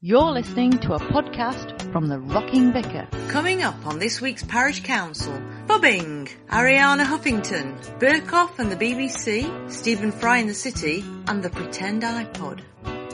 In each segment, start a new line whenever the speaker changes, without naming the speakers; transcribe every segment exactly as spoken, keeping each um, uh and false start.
You're listening to a podcast from the Rocking Vicar.
Coming up on this week's Parish Council: Fubbing, Ariana Huffington, Burkoff and the B B C, Stephen Fry in the City, and the Pretend iPod.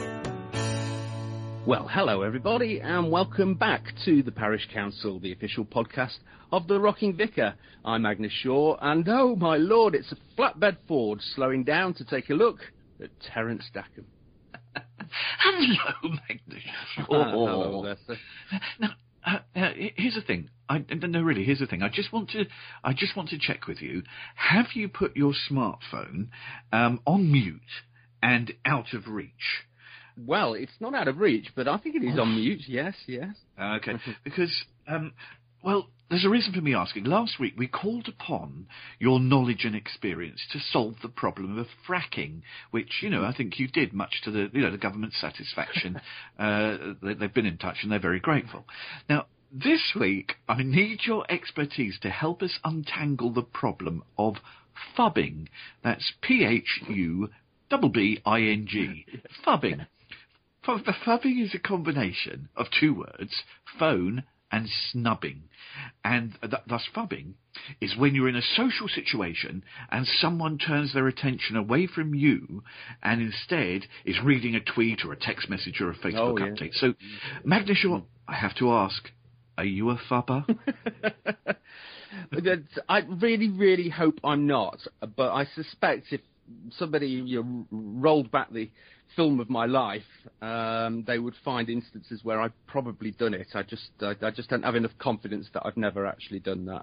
Well, hello everybody, and welcome back to the Parish Council, the official podcast of the Rocking Vicar. I'm Magnus Shaw, and oh my lord, it's a flatbed Ford slowing down to take a look at Terence Dackham.
Hello, Magnus.
Oh, hello, Lester.
Now, uh, uh, here's the thing. I, no, really, here's the thing. I just want to, I just want to check with you. Have you put your smartphone um, on mute and out of reach?
Well, it's not out of reach, but I think it is on mute. Yes, yes.
Uh, okay, because um, well, there's a reason for me asking. Last week we called upon your knowledge and experience to solve the problem of fracking, which, you know, I think you did, much to the, you know, the government's satisfaction. uh, they, they've been in touch and they're very grateful. Now, this week I need your expertise to help us untangle the problem of fubbing. That's P H U B B I N G. Fubbing. Fubbing is a combination of two words, phone and snubbing. And th- thus fubbing is when you're in a social situation and someone turns their attention away from you and instead is reading a tweet or a text message or a Facebook
oh, yeah.
update. So, Magnus, Shaw, I have to ask, are you a fubber?
I really, really hope I'm not, but I suspect if somebody you know, rolled back the film of my life, um, they would find instances where I've probably done it. I just, I, I just don't have enough confidence that I've never actually done that.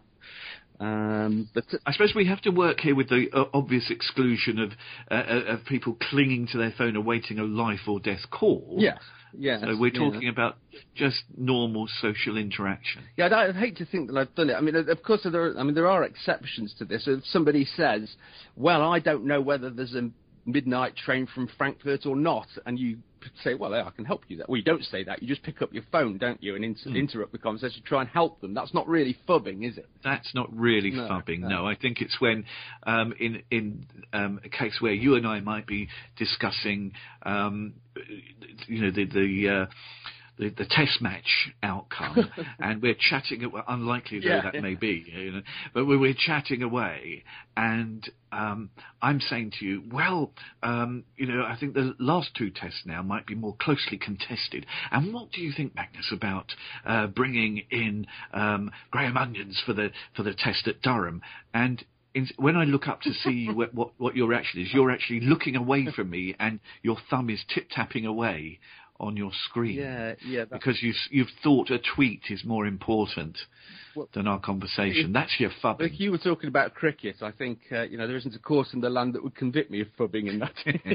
Um, but
I suppose we have to work here with the uh, obvious exclusion of uh, of people clinging to their phone awaiting a life or death call.
Yes. Yeah,
so we're talking
yeah.
about just normal social interaction.
Yeah, I hate to think that I've done it. I mean, of course, there are, I mean, there are exceptions to this. If somebody says, well, I don't know whether there's a midnight train from Frankfurt or not, and you say, well, I can help you there. Well, you don't say that. You just pick up your phone, don't you, and inter- mm. interrupt the conversation, try and help them. That's not really fubbing, is it?
That's not really
no,
fubbing, no.
no.
I think it's when, um, in in um, a case where you and I might be discussing, um, you know, the the, uh, the the test match outcome, and we're chatting. Unlikely though
yeah,
that
yeah.
may be, you know, but we're, we're chatting away, and um, I'm saying to you, well, um, you know, I think the last two tests now might be more closely contested. And what do you think, Magnus, about uh, bringing in um, Graham Onions for the for the test at Durham? And In, when I look up to see what, what, what your reaction is, you're actually looking away from me and your thumb is tip-tapping away on your screen.
Yeah, yeah.
Because you've, you've thought a tweet is more important
well,
than our conversation. If, that's your fubbing.
If you were talking about cricket, I think, uh, you know, there isn't a course in the land that would convict me of fubbing in that.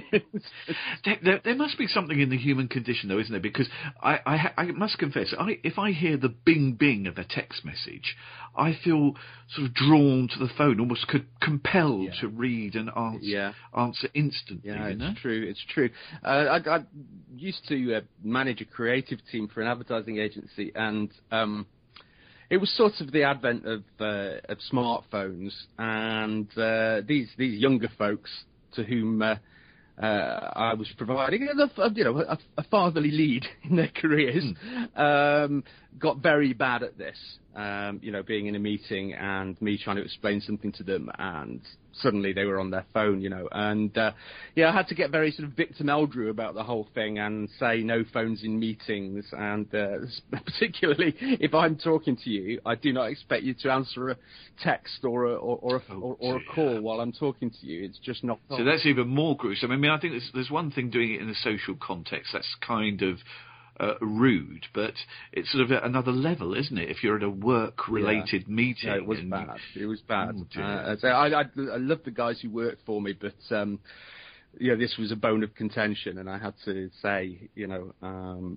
there, there, there must be something in the human condition, though, isn't there? Because I, I, I must confess, I, if I hear the bing-bing of a text message, I feel sort of drawn to the phone, almost co- compelled
yeah.
to read and answer,
yeah.
answer instantly.
Yeah,
you
it's
know?
true. It's true. Uh, I, I used to uh, manage a creative team for an advertising agency, and um, it was sort of the advent of, uh, of smartphones, and uh, these these younger folks to whom uh, uh, I was providing, you know, a, a fatherly lead in their careers, mm. um, got very bad at this. Um, you know, being in a meeting and me trying to explain something to them, and suddenly they were on their phone, you know. And, uh, yeah, I had to get very sort of Victor Meldrew about the whole thing and say no phones in meetings. And uh, particularly if I'm talking to you, I do not expect you to answer a text or a, or, or, a,
oh,
or, or a call while I'm talking to you. It's just not...
So that's even more gruesome. I mean, I think there's, there's one thing doing it in a social context. That's kind of... Uh, rude, but it's sort of at another level, isn't it? If you're at a work-related
yeah.
meeting.
Yeah, it was
and
bad. It was bad.
Oh,
uh, so I, I, I love the guys who worked for me, but um, yeah, this was a bone of contention, and I had to say, you know, um,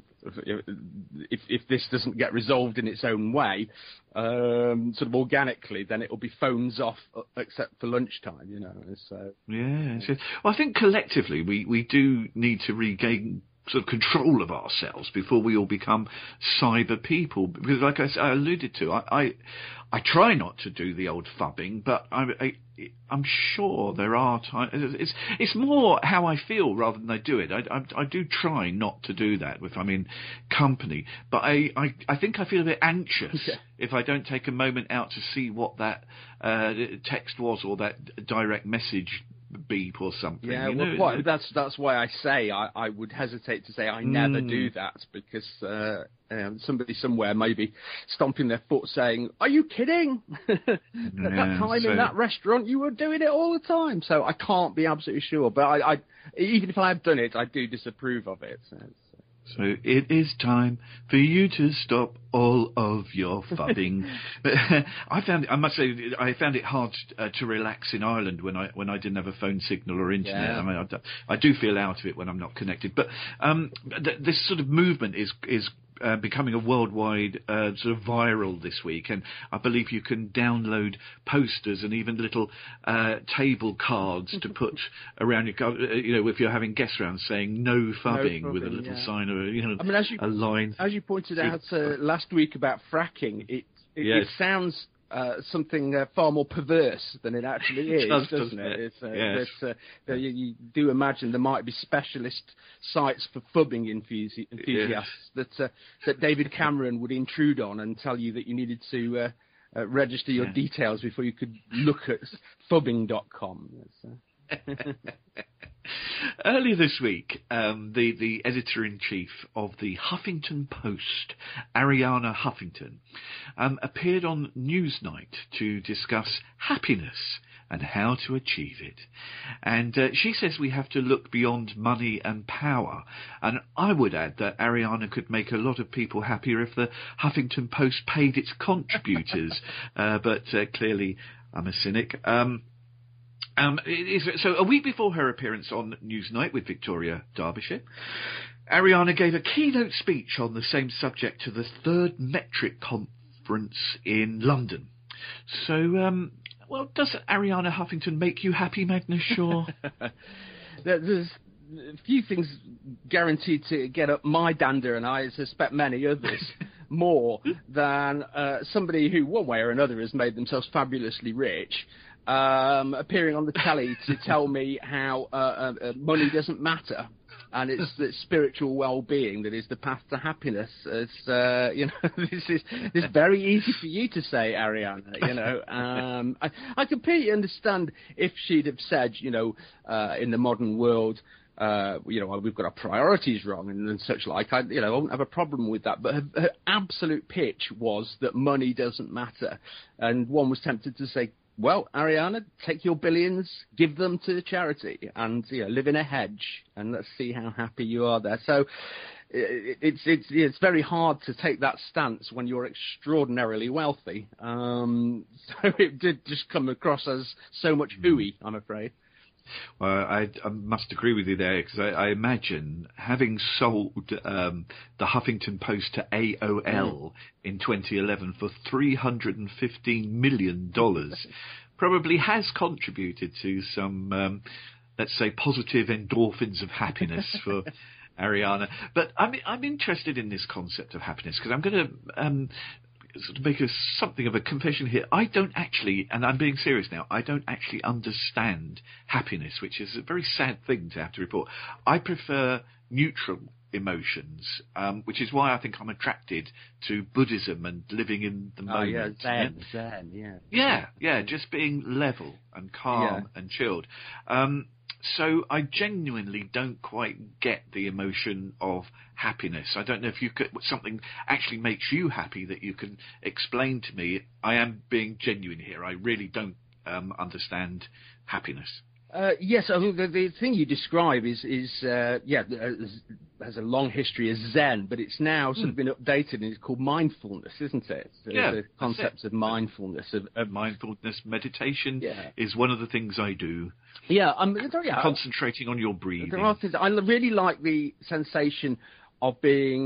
if if this doesn't get resolved in its own way, um, sort of organically, then it will be phones off, except for lunchtime, you know. So
yeah, so, well, I think collectively we we do need to regain sort of control of ourselves before we all become cyber people. Because, like I, I alluded to, I, I I try not to do the old fubbing, but I, I I'm sure there are times. It's it's more how I feel rather than I do it. I, I I do try not to do that if I'm in company, but I I, I think I feel a bit anxious
yeah.
if I don't take a moment out to see what that uh, text was or that direct message beep or something.
Yeah,
you
well,
know?
what, that's that's why I say I, I would hesitate to say I never
Mm.
do that, because uh, um, somebody somewhere may be stomping their foot saying, "Are you kidding? At that
Yeah,
time
so-
in that restaurant, you were doing it all the time." So I can't be absolutely sure, but I, I even if I have done it, I do disapprove of it. So,
So it is time for you to stop all of your fubbing. But I found, I must say, I found it hard uh, to relax in Ireland when I when I didn't have a phone signal or internet.
Yeah.
I mean, I, do- I do feel out of it when I'm not connected. But um, th- this sort of movement is is. Uh, becoming a worldwide uh, sort of viral this week, and I believe you can download posters and even little uh, table cards to put around your car. Uh, you know, if you're having guest rounds, saying "no fubbing"
No
with a
fubbing,
little
yeah.
sign or you know
I mean, as you
a line.
as you pointed
through-
out uh, last week about fracking, it it,
Yes.
it sounds uh, something uh, far more perverse than it actually is,
does,
doesn't
doesn't
it?
it?
It's, uh,
Yes.
that, uh, that you, you do imagine there might be specialist sites for fubbing enthusi- enthusiasts that uh, that David Cameron would intrude on and tell you that you needed to uh, uh, register your
Yeah.
details before you could look at fubbing dot com. That's, uh,
Earlier this week, um, the, the editor-in-chief of the Huffington Post, Ariana Huffington, um, appeared on Newsnight to discuss happiness and how to achieve it. And uh, she says we have to look beyond money and power. And I would add that Ariana could make a lot of people happier if the Huffington Post paid its contributors. uh, but uh, clearly I'm a cynic. Um, Um, it is, so a week before her appearance on Newsnight with Victoria Derbyshire, Ariana gave a keynote speech on the same subject to the third Metric Conference in London. So, um, well, does Ariana Huffington make you happy, Magnus Shaw?
There- There's a few things guaranteed to get up my dander, and I suspect many others, more than uh, somebody who, one way or another, has made themselves fabulously rich, um, appearing on the telly to tell me how uh, uh, uh, money doesn't matter. And it's the spiritual well-being that is the path to happiness. It's, uh, you know, this is this is very easy for you to say, Ariana. You know, um, I, I completely understand if she'd have said, you know, uh, in the modern world, uh, you know, we've got our priorities wrong and, and such like. I, you know, I won't have a problem with that. But her, her absolute pitch was that money doesn't matter, and one was tempted to say, well, Ariana, take your billions, give them to charity, and you know, live in a hedge, and let's see how happy you are there. So it, it's it's it's very hard to take that stance when you're extraordinarily wealthy. Um, so it did just come across as so much hooey, I'm afraid.
Well, I, I must agree with you there, because I, I imagine having sold um, the Huffington Post to A O L mm. in twenty eleven for three hundred fifteen million dollars probably has contributed to some, um, let's say, positive endorphins of happiness for Ariana. But I'm, I'm interested in this concept of happiness, because I'm going to... Um, sort of make a, something of a confession here. I don't actually, and I'm being serious now, I don't actually understand happiness, which is a very sad thing to have to report. I prefer neutral emotions, um, which is why I think I'm attracted to Buddhism and living in the
Oh, yeah,
moment.
zen, zen, yeah.
Yeah, yeah, just being level and calm
Yeah.
and chilled. Um, So I genuinely don't quite get the emotion of happiness. I don't know if you could, something actually makes you happy that you can explain to me. I am being genuine here. I really don't um, understand happiness.
Uh, yes, I mean, the, the thing you describe is, is uh, yeah, has a long history as Zen, but it's now sort
mm.
of been updated and it's called mindfulness, isn't it? So
yeah,
the concepts of mindfulness. Of, of
mindfulness meditation
yeah.
is one of the things I do.
Yeah, I'm yeah,
concentrating on your breathing.
There are things, I really like the sensation of being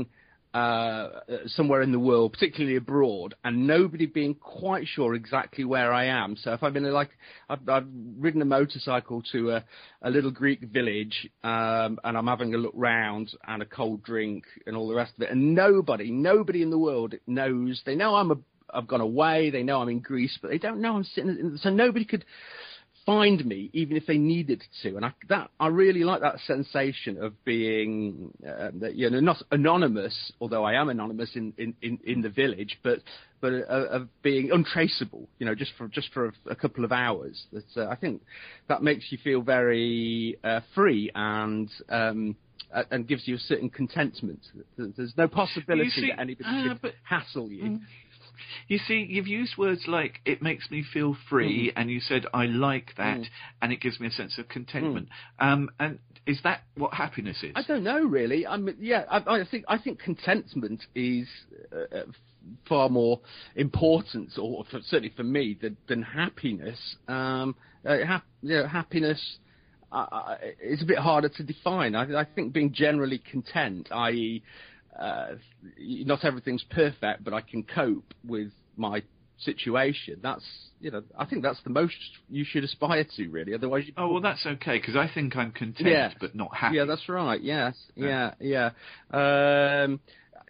uh, somewhere in the world, particularly abroad, and nobody being quite sure exactly where I am. So if I've been like, I've, I've ridden a motorcycle to a, a little Greek village, um, and I'm having a look round and a cold drink and all the rest of it, and nobody, nobody in the world knows. They know I'm a, I've gone away. They know I'm in Greece, but they don't know I'm sitting. In, so nobody could find me, even if they needed to, and I, that I really like that sensation of being, uh, that, you know, not anonymous, although I am anonymous in, in, in, in the village, but but uh, of being untraceable, you know, just for just for a, a couple of hours. That uh, I think that makes you feel very uh, free and. Um, and gives you a certain contentment. There's no possibility
see,
that anybody
uh,
could
but,
hassle you.
Mm. You see, you've used words like, it makes me feel free, mm. and you said, I like that, mm. and it gives me a sense of contentment. Mm. Um, and is that what happiness is?
I don't know, really. I mean, yeah, I, I think I think contentment is uh, far more important, or for, certainly for me, than, than happiness. Um, uh, ha- you know, happiness uh, is a bit harder to define. I, I think being generally content, that is, Uh, not everything's perfect, but I can cope with my situation. That's, you know, I think that's the most you should aspire to, really. Otherwise, you...
oh well, that's okay, because I think I'm content,
yeah.
but not happy.
Yeah, that's right. Yes, yeah, yeah. yeah. Um,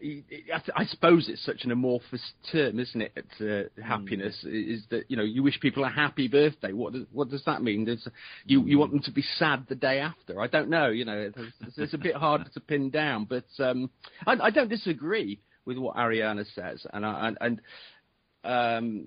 I suppose it's such an amorphous term, isn't it? Uh, happiness mm. is that, you know, you wish people a happy birthday. What does, what does that mean? There's, you you want them to be sad the day after? I don't know. You know, it's, it's a bit harder to pin down. But um, I, I don't disagree with what Ariana says, and I, and. and Um,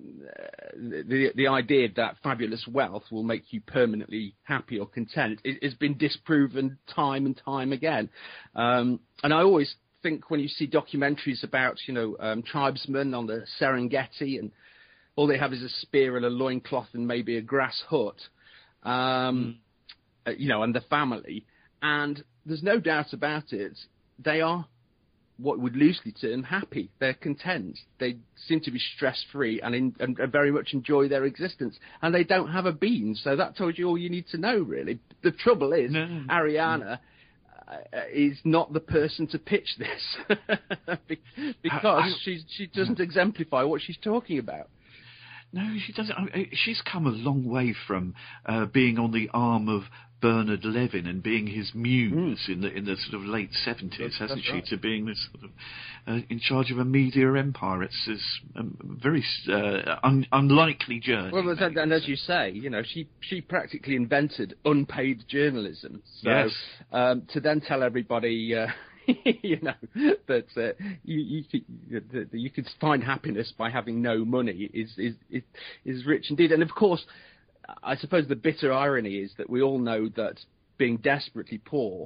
the the idea that fabulous wealth will make you permanently happy or content has been disproven time and time again. Um, and I always think when you see documentaries about, you know, um, tribesmen on the Serengeti, and all they have is a spear and a loincloth and maybe a grass hut, um, mm. uh, you know, and the family. And there's no doubt about it, they are what would loosely term happy. They're content. They seem to be stress-free and, in, and, and very much enjoy their existence. And they don't have a bean. So that tells you all you need to know, really. The trouble is, no. Ariana uh, is not the person to pitch this because I, I, she she doesn't exemplify what she's talking about.
No, she doesn't. I mean, she's come a long way from uh, being on the arm of Bernard Levin and being his muse mm. in the in the sort of late seventies, hasn't that's she? Right. To being this sort of uh, in charge of a media empire. It's this um, very uh, un- unlikely journey.
Well, and, and as you say, you know, she she practically invented unpaid journalism. So,
yes.
Um, to then tell everybody. Uh, you know that uh, you you could, you could find happiness by having no money is is is, is rich indeed. And of course, I suppose the bitter irony is that we all know that being desperately poor,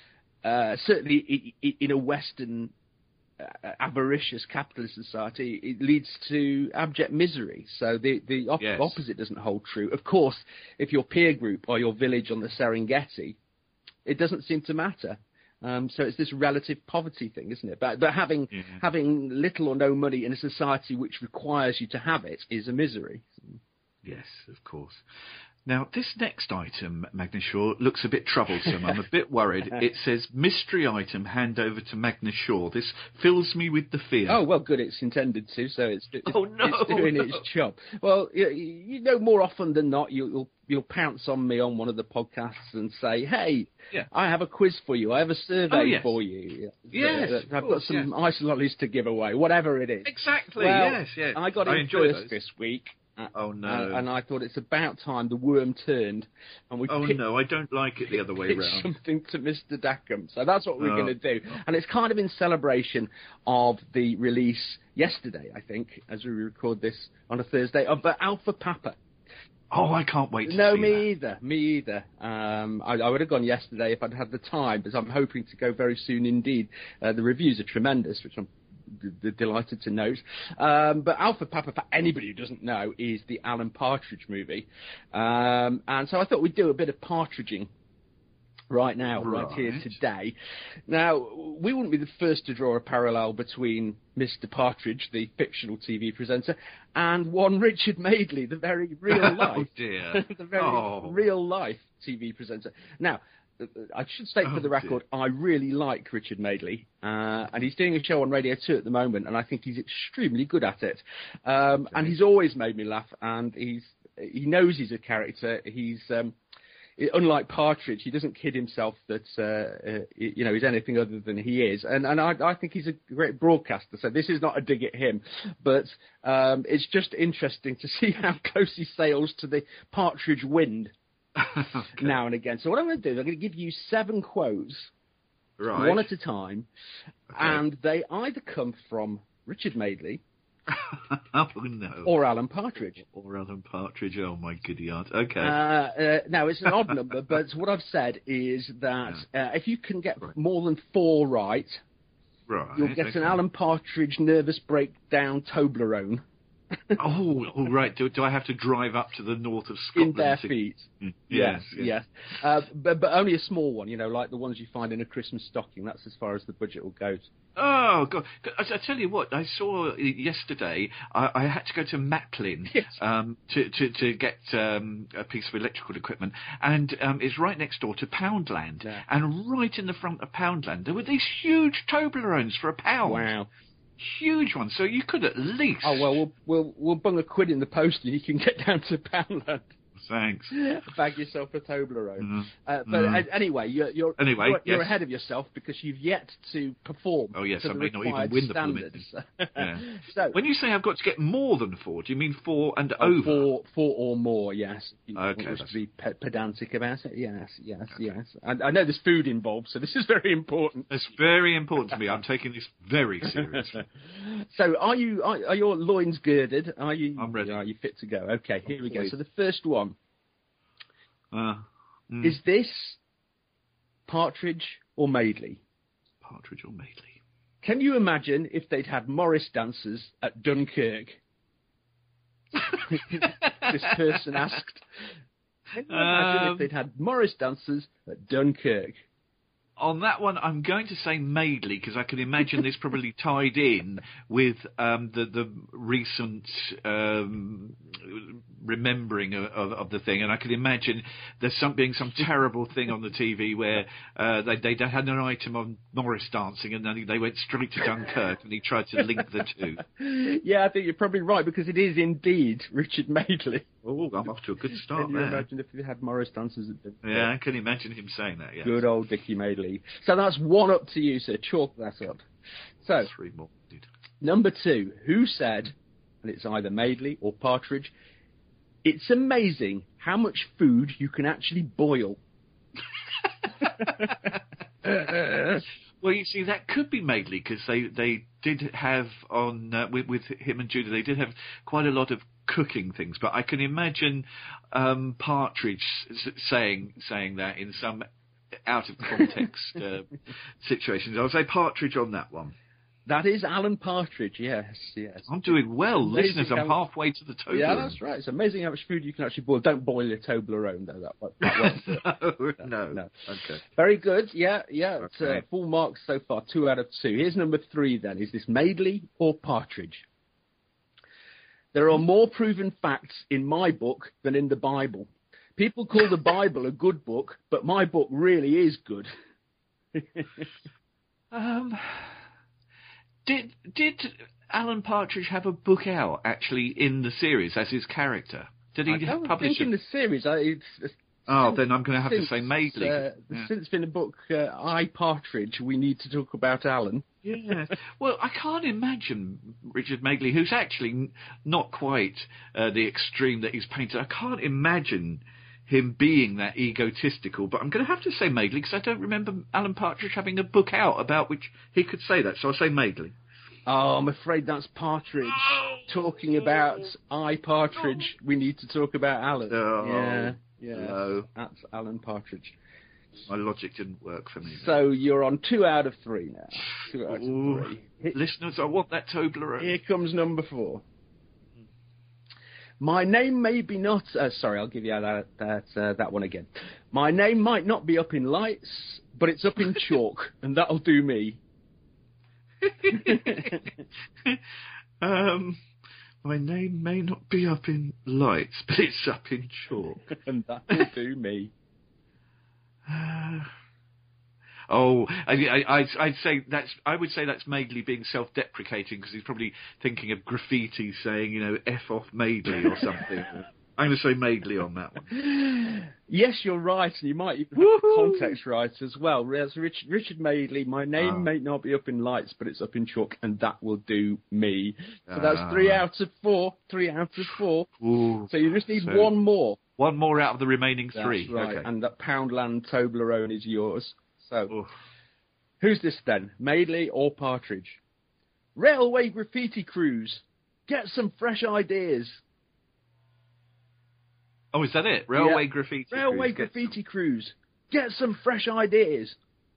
uh, certainly in a Western uh, avaricious capitalist society, it leads to abject misery. So the the op- yes. opposite doesn't hold true. Of course, if your peer group or your village on the Serengeti, it doesn't seem to matter. Um, so it's this relative poverty thing, isn't it? But, but having yeah. having little or no money in a society which requires you to have it is a misery.
Yes, of course. Now, this next item, Magnus Shaw, looks a bit troublesome. I'm a bit worried. It says, mystery item, hand over to Magnus Shaw. This fills me with the fear.
Oh, well, good. It's intended to, so it's, it's,
oh, no,
it's doing
no.
its job. Well, you, you know, more often than not, you, you'll you'll pounce on me on one of the podcasts and say, hey,
yeah.
I have a quiz for you. I have a survey
oh, yes.
for you.
Yes,
uh, I've
course,
got some
yes.
ice lollies to give away, whatever it is.
Exactly,
well,
yes, yes.
I got
I
in first
those.
this week.
Oh, no.
And, and I thought it's about time the worm turned. And we
oh,
picked,
no, I don't like it the other way round.
something to Mister Dackham. So that's what we're
oh.
going to do. And it's kind of in celebration of the release yesterday, I think, as we record this on a Thursday, of uh, Alpha Papa.
Oh, I can't wait to
no,
see
me
that.
either. Me either. Um, I, I would have gone yesterday if I'd had the time, but I'm hoping to go very soon indeed. Uh, the reviews are tremendous, which I'm d- d- delighted to note. Um, but Alpha Papa, for anybody who doesn't know, is the Alan Partridge movie. Um, and so I thought we'd do a bit of partridging right now, right. right here today. Now, we wouldn't be the first to draw a parallel between Mister Partridge, the fictional T V presenter, and one Richard Madeley, the very real life,
oh dear.
the very
oh.
real life T V presenter. Now, I should state
Oh,
for the record,
dear.
I really like Richard Madeley, uh, and he's doing a show on Radio two at the moment, and I think he's extremely good at it. Um,
Okay.
and he's always made me laugh, and he's he knows he's a character. He's um, unlike Partridge, he doesn't kid himself that uh, uh, you know he's anything other than he is, and and I, I think he's a great broadcaster. So this is not a dig at him, but um, it's just interesting to see how close he sails to the Partridge wind
Okay.
now and again. So what I'm going to do is I'm going to give you seven quotes,
Right.
one at a time,
Okay.
and they either come from Richard Madeley
Oh, no.
or Alan Partridge.
Or Alan Partridge. Oh, my giddy aunt. Okay.
Uh, uh, now, it's an odd number, but what I've said is that uh, if you can get
Right.
more than four right,
right.
you'll get
okay.
an Alan Partridge nervous breakdown Toblerone
Oh, all right. Do, do I have to drive up to the north of Scotland?
in bare
to-
feet.
Mm,
Yes,
yes.
yes. Uh, but, but only a small one, you know, like the ones you find in a Christmas stocking. That's as far as the budget will go.
Oh, God. I, I tell you what, I saw yesterday, I, I had to go to Macklin
Yes.
um, to, to, to get um, a piece of electrical equipment, and um, it's right next door to Poundland.
Yeah.
And right in the front of Poundland, there were these huge Toblerones for a pound.
Wow.
Huge ones. So you could at least...
Oh, well, we'll we'll we'll bung a quid in the post and you can get down to Poundland.
Thanks.
Bag yourself a Toblerone.
Mhm.
Uh, but
Mhm.
uh, anyway, you're you're,
Anyway,
you're, you're
yes.
ahead of yourself because you've yet to perform.
Oh, yes,
to
I
the
may not even
required
win the
standards.
Yeah.
So
When you say I've got to get more than four, do you mean four and
oh,
over?
four four or more, yes. You
Okay,
want us
that's-
to be pe- pedantic about it. Yes, yes, yes. I, I know there's food involved, so this is very important.
It's very important to me. I'm taking this very seriously.
So, are you are, are your loins girded? Are you?
I'm ready.
Are you fit to go? Okay, here we go.
Please.
So the first one.
Uh, mm,
Is this Partridge or Madeley?
Partridge or Madeley?
Can you imagine if they'd had Morris dancers at Dunkirk? This person asked. Can you imagine
Um,
if they'd had Morris dancers at Dunkirk?
On that one, I'm going to say Madeley because I can imagine this probably tied in with um, the the recent um, remembering of, of, of the thing, and I can imagine there's some being some terrible thing on the T V where uh, they they had an item on Morris dancing, and then they went straight to Dunkirk, and he tried to link the two.
Yeah, I think you're probably right because it is indeed Richard Madeley.
Oh, I'm off to a good start
Can you
there.
imagine if they had Morris dancers at Dunkirk?
Yeah, I can imagine him saying that. Yeah,
Good old Dickie Madeley. So that's one up to you, sir. Chalk that up. So,
three more. Dude.
number two, who said, and it's either Madeley or Partridge, it's amazing how much food you can actually boil.
Well, you see, that could be Madeley because they, they did have on uh, with, with him and Judah, they did have quite a lot of cooking things. But I can imagine um, Partridge s- saying saying that in some out of context uh, situations. I'll say Partridge on that one.
That is Alan Partridge, yes, yes.
I'm doing well,
Amazing
listeners. I'm
how-
halfway to the Toblerone.
Yeah, that's right. It's amazing how much food you can actually boil. Don't boil your Toblerone, though. That, won't- that won't do it.
no, no,
No.
okay.
Very good. Yeah, yeah. It's, uh,
Okay.
full marks so far, two out of two. Here's number three then. Is this Madeley or Partridge? There are more proven facts in my book than in the Bible. People call the Bible a good book, but my book really is good.
Um, did did Alan Partridge have a book out actually in the series as his character? Did he
I don't
publish
think in
it?
the series. I, it's, it's
Oh,
since-
then I'm going to have to
since,
say Madeley.
Uh,
Yeah.
Since been a book, uh, I Partridge, we need to talk about Alan.
Yeah. Well, I can't imagine Richard Madeley, who's actually n- not quite uh, the extreme that he's painted. I can't imagine him being that egotistical. But I'm going to have to say Madeley because I don't remember Alan Partridge having a book out about which he could say that. So I'll say Madeley.
Oh, I'm afraid that's Partridge talking about I Partridge. We need to talk about Alan.
Oh,
yeah, yeah,
no.
that's Alan Partridge.
My logic didn't work for me.
So you're on two out of three now. Two out
Ooh.
of three. Here,
Listeners, I want that Toblerone.
here comes number four. My name may be not. Uh, sorry, I'll give you that that uh, that one again. My name might not be up in lights, but it's up in chalk, and that'll do me.
um, my name may not be up in lights, but it's up in chalk.
And that'll do me.
Uh, oh, I, I, I'd, I'd say that's. I would say that's Madeley being self-deprecating because he's probably thinking of graffiti saying, you know, "F off Madeley" or something. I'm going to say Madeley on that one.
Yes, you're right, and you might even have the context right as well. There's Richard, Richard Madeley. My name
Oh.
may not be up in lights, but it's up in chalk, and that will do me. So that's three
Ah.
out of four. Three out of four.
Ooh,
So you just need
so
one more.
one more out of the remaining three.
That's right,
Okay.
and that Poundland Toblerone is yours. So,
Oof.
who's this then? Madeley or Partridge? Railway graffiti crews. Get some fresh ideas.
Oh, is that it? Railway
Yeah.
graffiti.
Railway
crews, get
graffiti crews. Get some fresh ideas.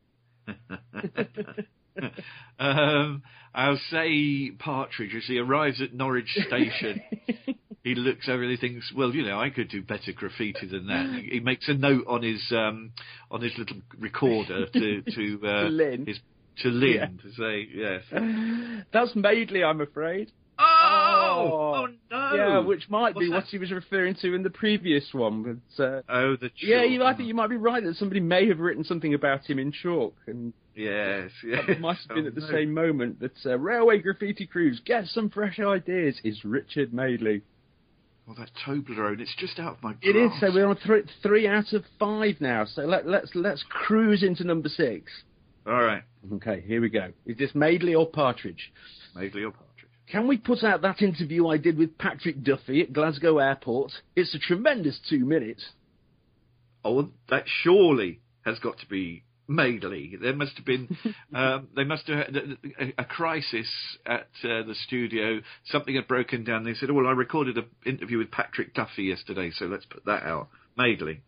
um, I'll say Partridge as he arrives at Norwich Station. He looks over and he thinks, well, you know, I could do better graffiti than that. He, he makes a note on his um, on his little recorder to to, uh,
To Lynn.
His, to Lynn
Yeah.
to say yes.
That's Madeley, I'm afraid.
Oh, oh no!
Yeah, which might be
What's
what
that?
he was referring to in the previous one. But, uh,
Oh, the
yeah,
chalk.
you, I think you might be right that somebody may have written something about him in chalk, and
Yes, yes.
that might have been
Oh,
at the
no.
same moment that uh, Railway graffiti crews, get some fresh ideas, is Richard Madeley.
Well, that Toblerone, it's just out of my grasp.
It is, so we're on th- three out of five now, so let, let's let's cruise into number six.
All right,
Okay, here we go. Is this Madeley or Partridge?
Madeley or Partridge?
Can we put out that interview I did with Patrick Duffy at Glasgow Airport? It's a tremendous two minutes.
Oh, that surely has got to be Madeley. There must have been, um, they must have had a, a crisis at uh, the studio. Something had broken down. They said, "Oh, well, I recorded an interview with Patrick Duffy yesterday, so let's put that out." Madeley.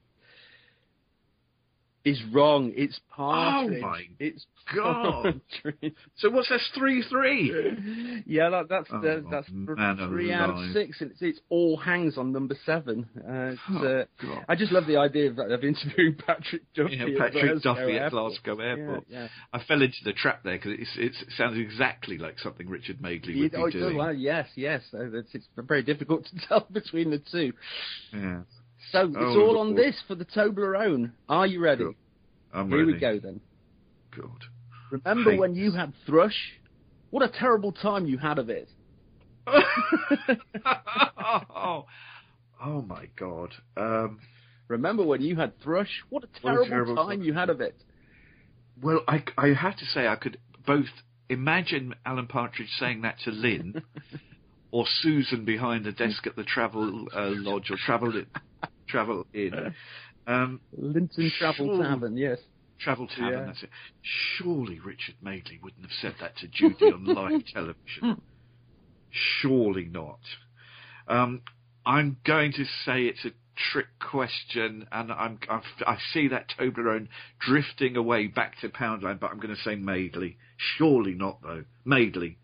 Is wrong. It's Partridge.
Oh, my
it's
God.
Partridge.
So what's this? Three three.
Yeah, that, that's
Oh,
the, that's
man
three out of
alive.
six. It's, it's all hangs on number seven. Uh, it's,
Oh,
uh,
God.
I just love the idea of, of interviewing Patrick Duffy.
Yeah,
at
Patrick
Glasgow
Duffy at
Airport.
Glasgow Airport.
Yeah, yeah.
I fell into the trap there because it sounds exactly like something Richard Madeley would
You-
be
oh, it does,
doing.
well, yes, yes. Uh, It's, it's very difficult to tell between the two.
Yeah,
So it's
Oh,
all on
Lord.
this for the Toblerone. Are you ready?
Good. I'm
Here
ready.
we go then.
God.
Remember
Hate
when you
this.
had thrush? What a terrible time you had of it.
oh, oh my God. Um,
Remember when you had thrush? What a
What a
terrible,
terrible
time
time.
you had of it.
well, I, I have to say I could both imagine Alan Partridge saying that to Lynn or Susan behind the desk at the Travel uh, Lodge or Travel in, Travel Inn. Um,
Linton Travel
Sure.
Tavern, yes.
Travel Tavern,
Yeah.
that's it. Surely Richard Madeley wouldn't have said that to Judy on live television. Surely not. Um, I'm going to say it's a trick question, and I'm, I, I see that Toblerone drifting away back to Poundland, but I'm going to say Madeley. Surely not, though. Madeley.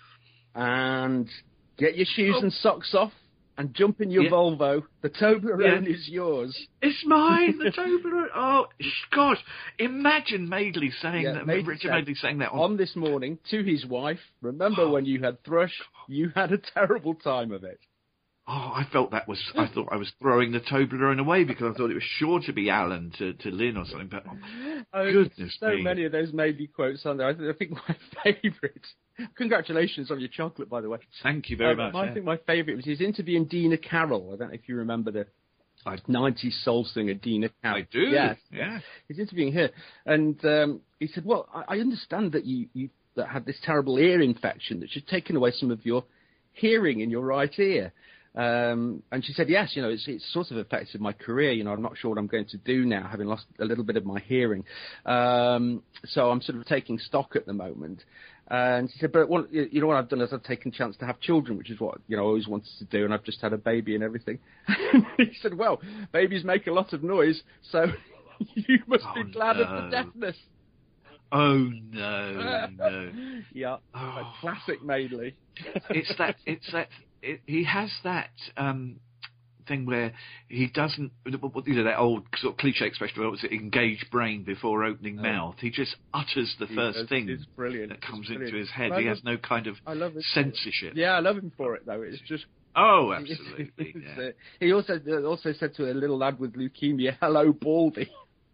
And get your shoes
Oh.
and socks off and jump in your
Yeah.
Volvo. The Toblerone
Yeah.
is yours.
It's mine, the Toblerone. Oh, gosh. Imagine Madeley saying
Yeah,
that,
Madeley
Richard
said
Madeley saying that on
On this morning, to his wife, remember when you had thrush? You had a terrible time of it.
Oh, I felt that was. I thought I was throwing the Toblerone away because I thought it was sure to be Alan to, to Lynn or something. But oh,
Oh,
goodness
so
me.
many of those Madeley quotes on there. I, th- I think my favourite. Congratulations on your chocolate, by the way.
Thank you very
Uh,
much.
I
yeah.
think my favourite was his interviewing Dina Carroll. I don't know if you remember the
I,
nineties soul singer Dina Carroll.
I do.
Yes.
Yeah.
He's interviewing her, and um, he said, "Well, I, I understand that you, you that had this terrible ear infection that had taken away some of your hearing in your right ear." Um, and she said, "Yes, you know, it's, it's sort of affected my career. You know, I'm not sure what I'm going to do now, having lost a little bit of my hearing. Um, so I'm sort of taking stock at the moment." And she said, "But what, you know what I've done is I've taken a chance to have children, which is what you know I always wanted to do, and I've just had a baby and everything." He said, "Well, babies make a lot of noise, so you must
Oh,
be glad of
no.
the deafness."
Oh no, no.
Yeah,
Oh.
a classic Madeley.
It's that. It's that. It, he has that um, thing where he doesn't. You know that old sort of cliche expression. What was it? Engage brain before opening
Oh.
mouth. He just utters the
He
first
does.
thing
It's brilliant.
that
It's
comes
brilliant.
into his head.
I
He
love-
has no kind of
I love it.
censorship.
Yeah, I love him for it though. It's just.
Oh, absolutely.
It's,
yeah.
uh, he also uh, also said to a little lad with leukemia, "Hello, Baldy."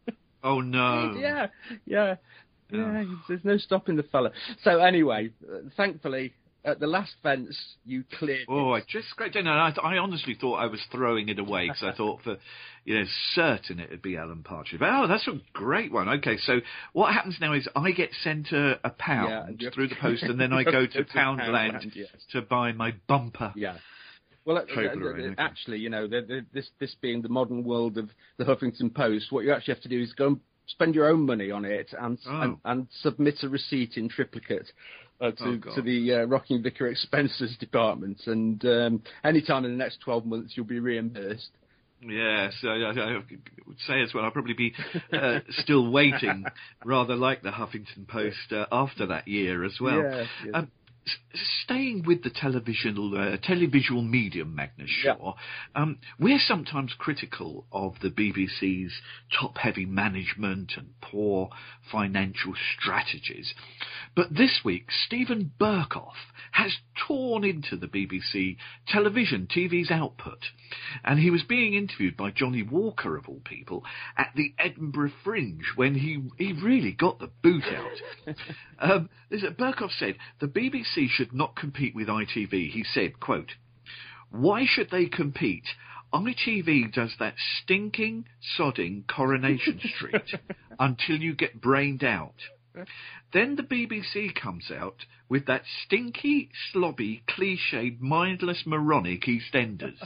Oh, no.
Yeah, yeah, yeah. Oh. There's no stopping the fella. So anyway, uh, thankfully, at the last fence, you cleared
Oh,
it.
I just scraped in. I, I honestly thought I was throwing it away because I thought for, you know, certain it would be Alan Partridge. But, oh, that's a great one. Okay, so what happens now is I get sent a, a pound yeah, through the post, and then I go to Poundland, Poundland yes. to buy my bumper.
Yeah. Well, uh, uh, actually, you know, the, the, this this being the modern world of the Huffington Post, what you actually have to do is go and spend your own money on it and oh. and, and submit a receipt in triplicate uh, to oh, to the uh, Rocking Vicar expenses department. And um, any time in the next twelve months, you'll be reimbursed.
Yes, I, I, I would say as well. I'll probably be uh, still waiting, rather like the Huffington Post uh, after that year as well. Yes, yes. Um, Staying with the television, uh, televisual medium, Magnus Shaw, yeah. um, we're sometimes critical of the B B C's top-heavy management and poor financial strategies. But this week, Stephen Burkoff has torn into the B B C television, T V's output, and he was being interviewed by Johnny Walker, of all people, at the Edinburgh Fringe when he, he really got the boot out. um, Burkoff said, the B B C should not compete with I T V. He said, quote, "Why should they compete? I T V does that stinking, sodding Coronation Street until you get brained out. Then the B B C comes out with that stinky, slobby, cliched, mindless, moronic EastEnders."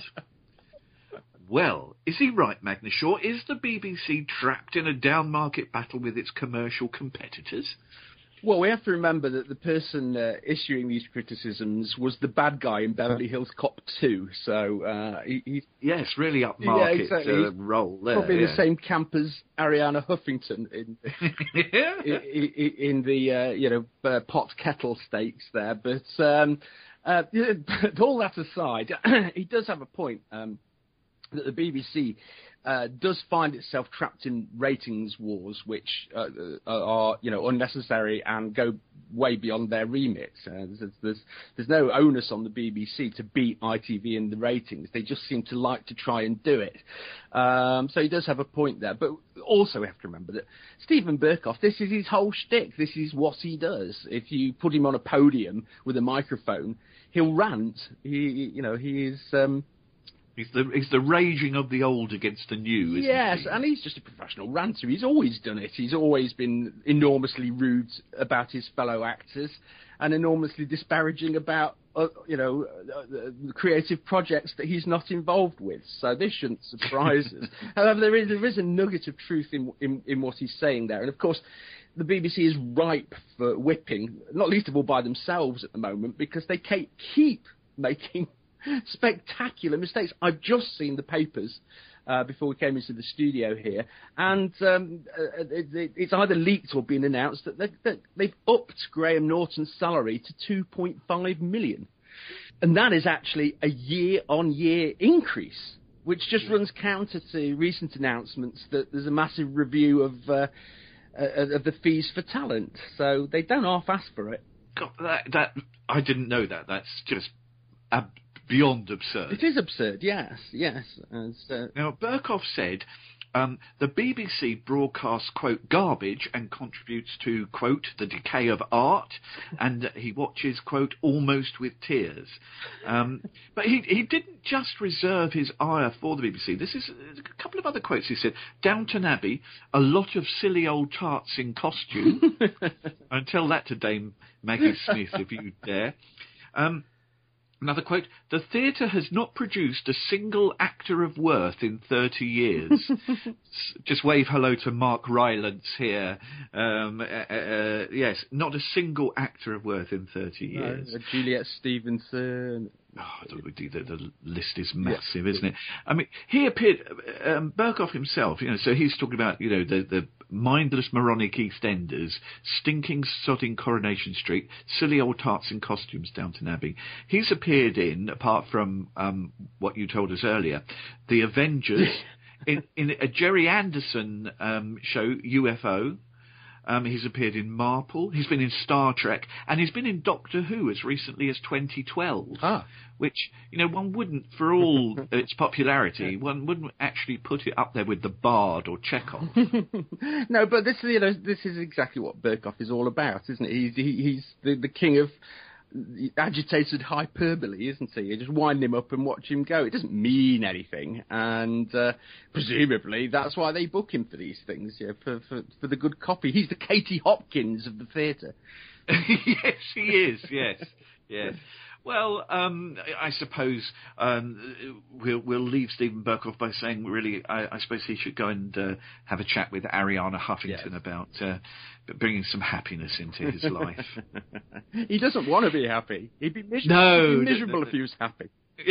Well, is he right, Magnus Shaw? Is the B B C trapped in a down-market battle with its commercial competitors?
Well, we have to remember that the person uh, issuing these criticisms was the bad guy in Beverly Hills Cop two. So uh, he, he
yes, really upmarket yeah, exactly. uh, role there.
Probably
yeah.
the same camp as Arianna Huffington in in, in, in the uh, you know uh, pot kettle stakes there. But, um, uh, but all that aside, he does have a point um, that the B B C Uh, does find itself trapped in ratings wars, which uh, are, you know, unnecessary and go way beyond their remit. Uh, there's, there's, there's no onus on the B B C to beat I T V in the ratings. They just seem to like to try and do it. Um, so he does have a point there. But also we have to remember that Stephen Burkoff, this is his whole shtick. This is what he does. If you put him on a podium with a microphone, he'll rant. He, you know, he is... Um,
He's the, he's the raging of the old against the new, isn't
yes,
he?
And he's just a professional ranter. He's always done it. He's always been enormously rude about his fellow actors and enormously disparaging about, uh, you know, uh, the creative projects that he's not involved with. So this shouldn't surprise us. However, there is, there is a nugget of truth in, in, in what he's saying there. And, of course, the B B C is ripe for whipping, not least of all by themselves at the moment, because they keep making spectacular mistakes. I've just seen the papers uh, before we came into the studio here, and um, uh, it, it's either leaked or been announced that, they, that they've upped Graham Norton's salary to two point five million, and that is actually a year-on-year increase, which just runs counter to recent announcements that there's a massive review of uh, uh, of the fees for talent. So they don't half-ask for it.
God, that, that I didn't know that. That's just ab- beyond absurd.
It is absurd, yes, yes. As, uh...
Now, Burkoff said um, the B B C broadcasts, quote, garbage and contributes to, quote, the decay of art, and he watches, quote, almost with tears. Um, but he, he didn't just reserve his ire for the B B C. This is a couple of other quotes he said. Downton Abbey, a lot of silly old tarts in costume. And tell that to Dame Maggie Smith if you dare. Um, Another quote, the theatre has not produced a single actor of worth in thirty years. Just wave hello to Mark Rylance here. Um, uh, uh, yes, not a single actor of worth in thirty years.
No, Juliet Stevenson.
Oh, the, the, the list is massive, yeah. Isn't it? I mean, he appeared, um, Burkoff himself, you know, so he's talking about, you know, the, the mindless moronic EastEnders, stinking, sodding Coronation Street, silly old tarts in costumes, Downton Abbey. He's appeared in, apart from um, what you told us earlier, The Avengers, in, in a Jerry Anderson um, show, U F O, Um, he's appeared in Marple. He's been in Star Trek, and he's been in Doctor Who as recently as twenty twelve.
Ah.
Which, you know, one wouldn't, for all its popularity, one wouldn't actually put it up there with the Bard or Chekhov.
No, but this, you know, this is exactly what Berkoff is all about, isn't it? He's he, he's the, the king of agitated hyperbole, isn't he? You just wind him up and watch him go. It doesn't mean anything, and uh, presumably that's why they book him for these things, yeah, for, for for the good copy. He's the Katie Hopkins of the theatre.
Yes, he is. Yes, yes. Well, um, I suppose um, we'll, we'll leave Stephen Berkoff by saying, really, I, I suppose he should go and uh, have a chat with Ariana Huffington yes. about uh, bringing some happiness into his life.
He doesn't want to be happy. He'd be miserable,
no,
He'd be miserable no, no, no. if he was happy.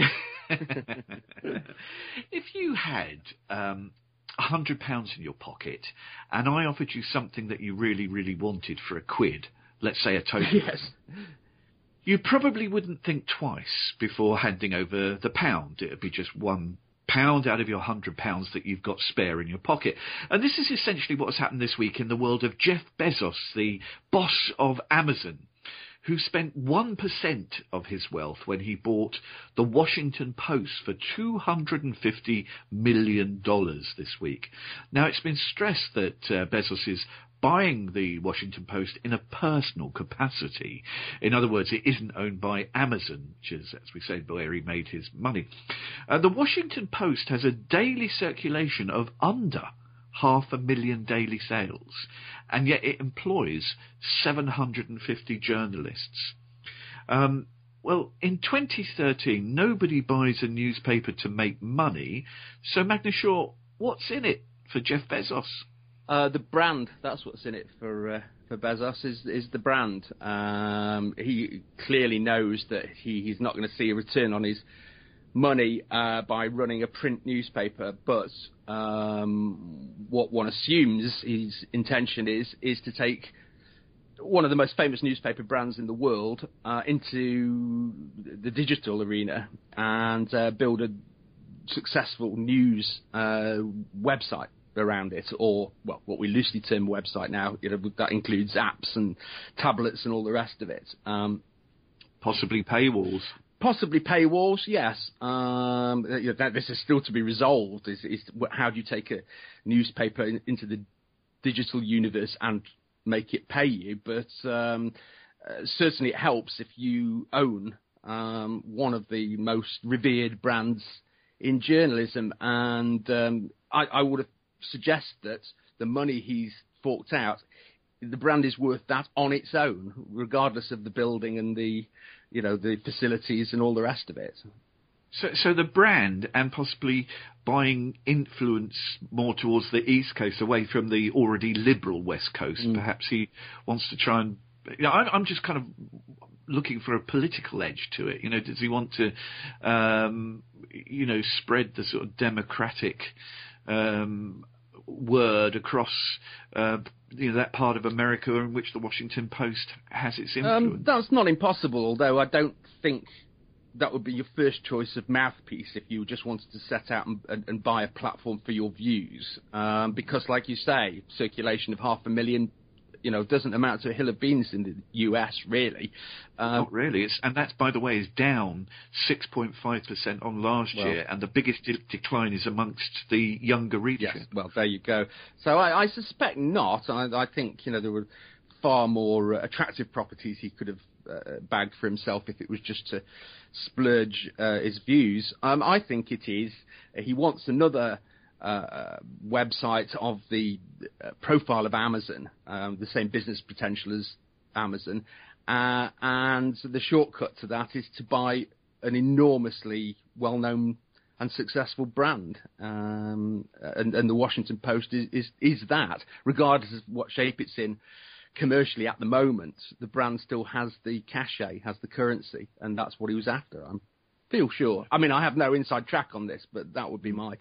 If you had um, a hundred pounds in your pocket and I offered you something that you really, really wanted for a quid, let's say a total.
Yes.
You probably wouldn't think twice before handing over the pound. It would be just one pound out of your hundred pounds that you've got spare in your pocket. And this is essentially what's happened this week in the world of Jeff Bezos, the boss of Amazon, who spent one percent of his wealth when he bought the Washington Post for two hundred fifty million dollars this week. Now, it's been stressed that uh, Bezos is buying the Washington Post in a personal capacity. In other words, it isn't owned by Amazon, which is, as we say, where he made his money. Uh, the Washington Post has a daily circulation of under half a million daily sales, and yet it employs seven hundred fifty journalists. Um, well, in twenty thirteen, nobody buys a newspaper to make money, so Magnus Shaw, what's in it for Jeff Bezos?
Uh, the brand, that's what's in it for uh, for Bezos, is is the brand. Um, he clearly knows that he, he's not going to see a return on his money uh, by running a print newspaper, but um, what one assumes his intention is, is to take one of the most famous newspaper brands in the world uh, into the digital arena and uh, build a successful news uh, website around it, or well, what we loosely term website now. You know, that includes apps and tablets and all the rest of it. Um,
possibly paywalls.
Possibly paywalls, yes. Um, you know, that, this is still to be resolved. Is, is how do you take a newspaper in, into the digital universe and make it pay you? But um, uh, certainly, it helps if you own um, one of the most revered brands in journalism. And um, I, I would have suggest that the money he's forked out, the brand is worth that on its own, regardless of the building and the, you know, the facilities and all the rest of it.
So, so the brand and possibly buying influence more towards the East Coast, away from the already liberal West Coast. Mm. Perhaps he wants to try and. You know, I'm, I'm just kind of looking for a political edge to it. You know, does he want to, um, you know, spread the sort of democratic Um, word across uh, you know, that part of America in which the Washington Post has its influence?
Um, that's not impossible, although I don't think that would be your first choice of mouthpiece if you just wanted to set out and, and, and buy a platform for your views. Um, because, like you say, circulation of half a million, you know, doesn't amount to a hill of beans in the U S, really. Um,
Not really. It's, and that, by the way, is down six point five percent on last well, year, and the biggest de- decline is amongst the younger readership.
Yes, well, there you go. So I, I suspect not. I, I think, you know, there were far more uh, attractive properties he could have uh, bagged for himself if it was just to splurge uh, his views. Um, I think it is. Uh, he wants another Uh, website of the uh, profile of Amazon, um, the same business potential as Amazon, uh, and the shortcut to that is to buy an enormously well-known and successful brand, um, and, and the Washington Post is, is, is that, regardless of what shape it's in commercially at the moment. The brand still has the cachet, has the currency, and that's what he was after. I feel sure. I mean, I have no inside track on this, but that would be my take.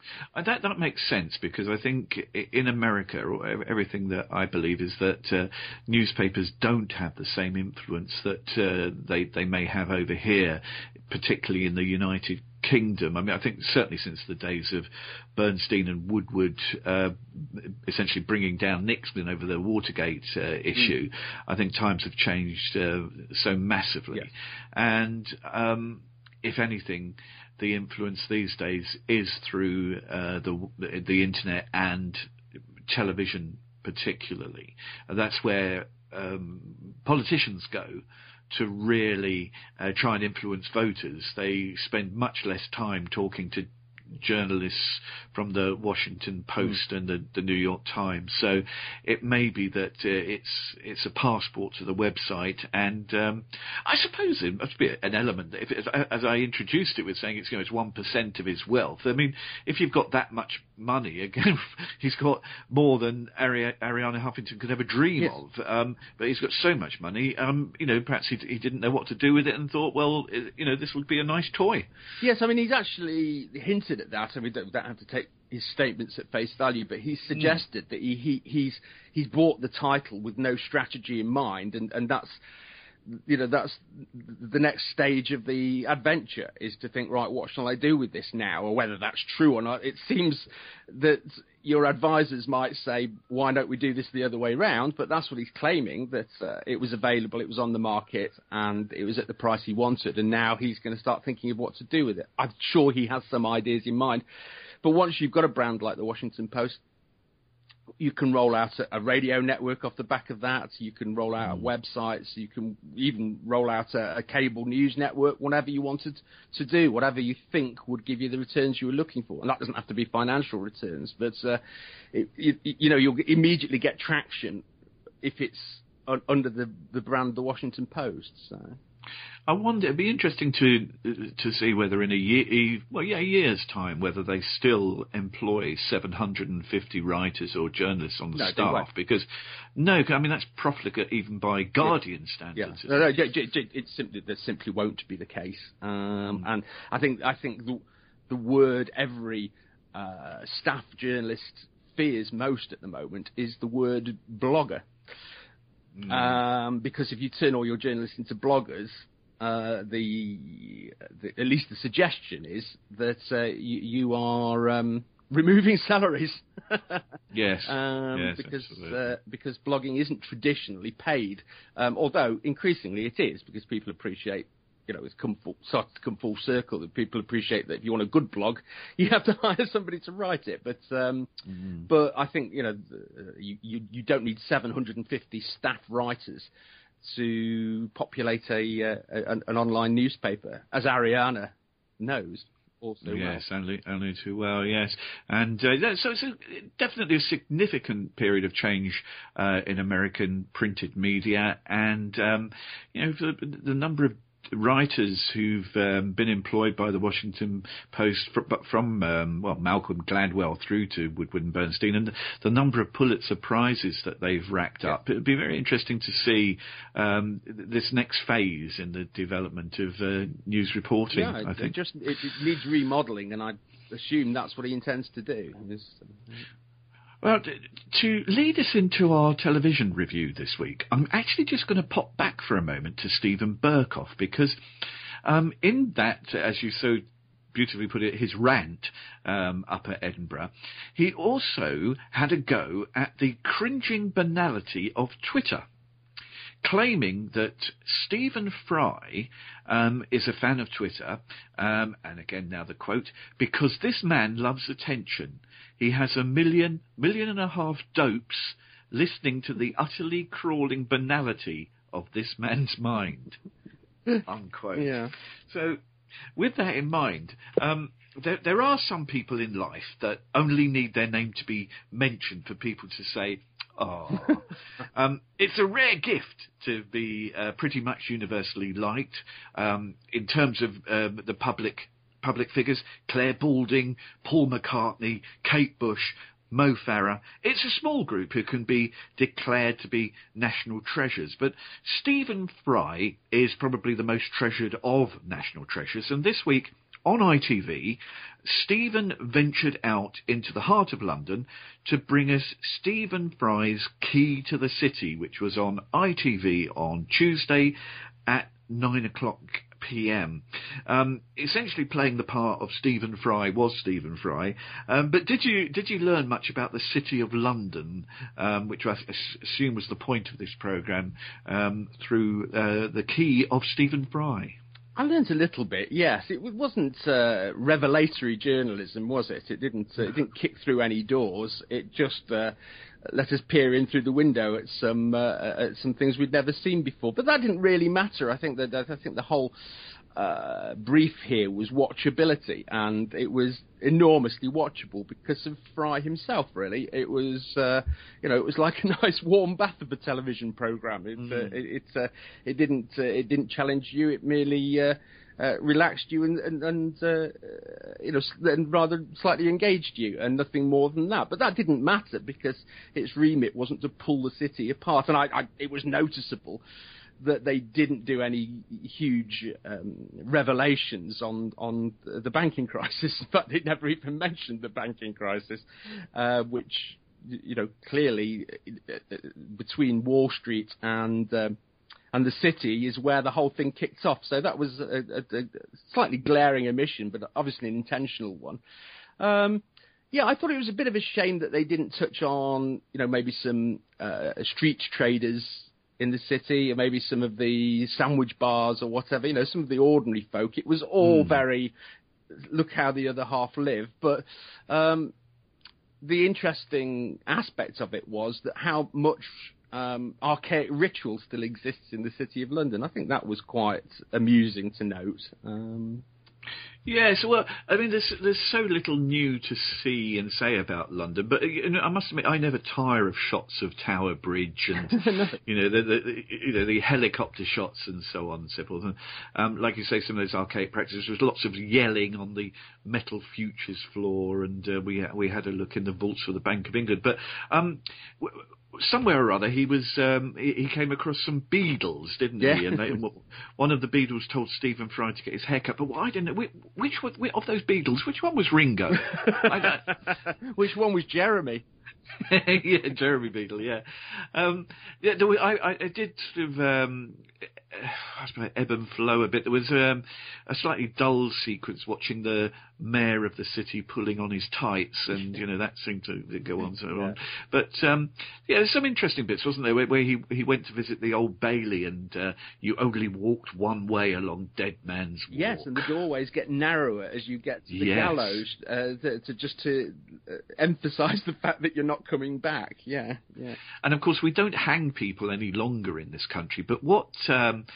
And that that makes sense, because I think in America, or everything that I believe is that uh, newspapers don't have the same influence that uh, they they may have over here, particularly in the United Kingdom. I mean, I think certainly since the days of Bernstein and Woodward uh, essentially bringing down Nixon over the Watergate uh, issue, mm. I think times have changed uh, so massively. Yes. And um, if anything, the influence these days is through uh, the the internet and television particularly. And that's where um, politicians go to really uh, try and influence voters. They spend much less time talking to journalists from the Washington Post mm. and the, the New York Times. So it may be that uh, it's it's a passport to the website, and um, I suppose it must be an element that, if it, as I introduced it with saying it's, you know, it's one percent of his wealth. I mean, if you've got that much money, again, he's got more than Ari- Arianna Huffington could ever dream yes. of. Um, but he's got so much money, um, you know, perhaps he, he didn't know what to do with it and thought, well, it, you know, this would be a nice toy.
Yes, I mean, he's actually hinted at that. I mean, don't, don't have to take his statements at face value, but he's suggested mm. that he, he he's he's bought the title with no strategy in mind, and, and that's, you know, that's the next stage of the adventure, is to think, right, what shall I do with this now? Or whether that's true or not. It seems that your advisors might say, why don't we do this the other way round? But that's what he's claiming, that uh, it was available, it was on the market, and it was at the price he wanted, and now he's going to start thinking of what to do with it. I'm sure he has some ideas in mind. But once you've got a brand like the Washington Post, you can roll out a, a radio network off the back of that. You can roll out mm. websites. You can even roll out a, a cable news network, whatever you wanted to do, whatever you think would give you the returns you were looking for. And that doesn't have to be financial returns, but uh, it, it, you know, you'll immediately get traction if it's un, under the, the brand The Washington Post. So.
I wonder, it'd be interesting to to see whether in a year, well, yeah, a year's time, whether they still employ seven hundred fifty writers or journalists on the
no,
staff. Because, no, I mean, that's profligate even by Guardian yeah. standards.
Yeah. No, no, it, it, it simply, that simply won't be the case. Um, mm. And I think I think the, the word every uh, staff journalist fears most at the moment is the word blogger. Mm. Um, because if you turn all your journalists into bloggers, uh, the, the at least the suggestion is that uh, you, you are um, removing salaries.
yes.
Um,
yes,
because uh, because blogging isn't traditionally paid, um, although increasingly it is, because people appreciate. You know, it's come full, started to come full circle that people appreciate that if you want a good blog, you have to hire somebody to write it. But um, mm. but I think, you know, you, you, you don't need seven hundred fifty staff writers to populate a, uh, a an online newspaper, as Arianna knows. Also
yes,
well.
only only too well. Yes, and uh, so it's a, definitely a significant period of change uh, in American printed media, and um, you know, the, the number of writers who've um, been employed by the Washington Post fr- from um, well Malcolm Gladwell through to Woodward and Bernstein, and the, the number of Pulitzer Prizes that they've racked up. It would be very interesting to see um, this next phase in the development of uh, news reporting.
Yeah,
I think
it just it, it needs remodelling, and I assume that's what he intends to do.
Well, to lead us into our television review this week, I'm actually just going to pop back for a moment to Stephen Berkoff, because um, in that, as you so beautifully put it, his rant um, up at Edinburgh, he also had a go at the cringing banality of Twitter, claiming that Stephen Fry um, is a fan of Twitter, um, and again now the quote, because this man loves attention. He has a million, million and a half dopes listening to the utterly crawling banality of this man's mind. Unquote.
Yeah.
So, with that in mind, um, there, there are some people in life that only need their name to be mentioned for people to say, oh. um, it's a rare gift to be uh, pretty much universally liked um, in terms of um, the public public figures. Claire Balding, Paul McCartney, Kate Bush, Mo Farah. It's a small group who can be declared to be national treasures. But Stephen Fry is probably the most treasured of national treasures. And this week on I T V, Stephen ventured out into the heart of London to bring us Stephen Fry's Key to the City, which was on I T V on Tuesday at nine o'clock p m. Um, essentially playing the part of Stephen Fry was Stephen Fry. Um, but did you did you learn much about the City of London, um, which I assume was the point of this programme, um, through uh, the Key of Stephen Fry?
I learned a little bit, yes. It wasn't uh, revelatory journalism, was it? It didn't uh, it didn't kick through any doors. It just uh, let us peer in through the window at some uh, at some things we'd never seen before. But that didn't really matter. I think that I think the whole uh, brief here was watchability, and it was enormously watchable because of Fry himself. Really, it was uh, you know it was like a nice warm bath of a television program. It mm. uh, it it, uh, it didn't uh, it didn't challenge you. It merely uh, uh, relaxed you and and, and uh, you know and rather slightly engaged you, and nothing more than that. But that didn't matter because its remit wasn't to pull the city apart, and I, I it was noticeable that they didn't do any huge um, revelations on on the banking crisis. In fact, they never even mentioned the banking crisis, uh, which, you know, clearly uh, between Wall Street and um, and the city is where the whole thing kicked off. So that was a, a, a slightly glaring omission, but obviously an intentional one. Um, Yeah, I thought it was a bit of a shame that they didn't touch on, you know, maybe some uh, street traders in the city, or maybe some of the sandwich bars or whatever, you know, some of the ordinary folk. It was all mm. very, look how the other half live. But um, the interesting aspect of it was that how much um, archaic ritual still exists in the City of London. I think that was quite amusing to note. Um,
Yes, well, I mean, there's there's so little new to see and say about London, but you know, I must admit, I never tire of shots of Tower Bridge and no. you know the, the you know the helicopter shots and so on and so forth. And um, like you say, some of those archaic practices. There was lots of yelling on the metal futures floor, and uh, we we had a look in the vaults of the Bank of England. But um, w- somewhere or other, he was um, he, he came across some beadles, didn't
yeah.
he? And they, one of the beadles told Stephen Fry to get his hair cut. But I didn't know which, which of those beadles, which one was Ringo? I don't...
Which one was Jeremy?
yeah, Jeremy Beadle. Yeah, um, yeah. There were, I, I did sort of, um, I suppose, ebb and flow a bit. There was um, a slightly dull sequence watching the mayor of the city pulling on his tights, and you know that seemed to go on so yeah. on. But um, yeah, there's some interesting bits, wasn't there, where, where he he went to visit the Old Bailey, and uh, you only walked one way along Dead Man's Walk.
Yes, and the doorways get narrower as you get to the
yes.
gallows, uh, to, to just to uh, emphasise the fact that you're not coming back. Yeah, yeah.
And of course, we don't hang people any longer in this country. But what um,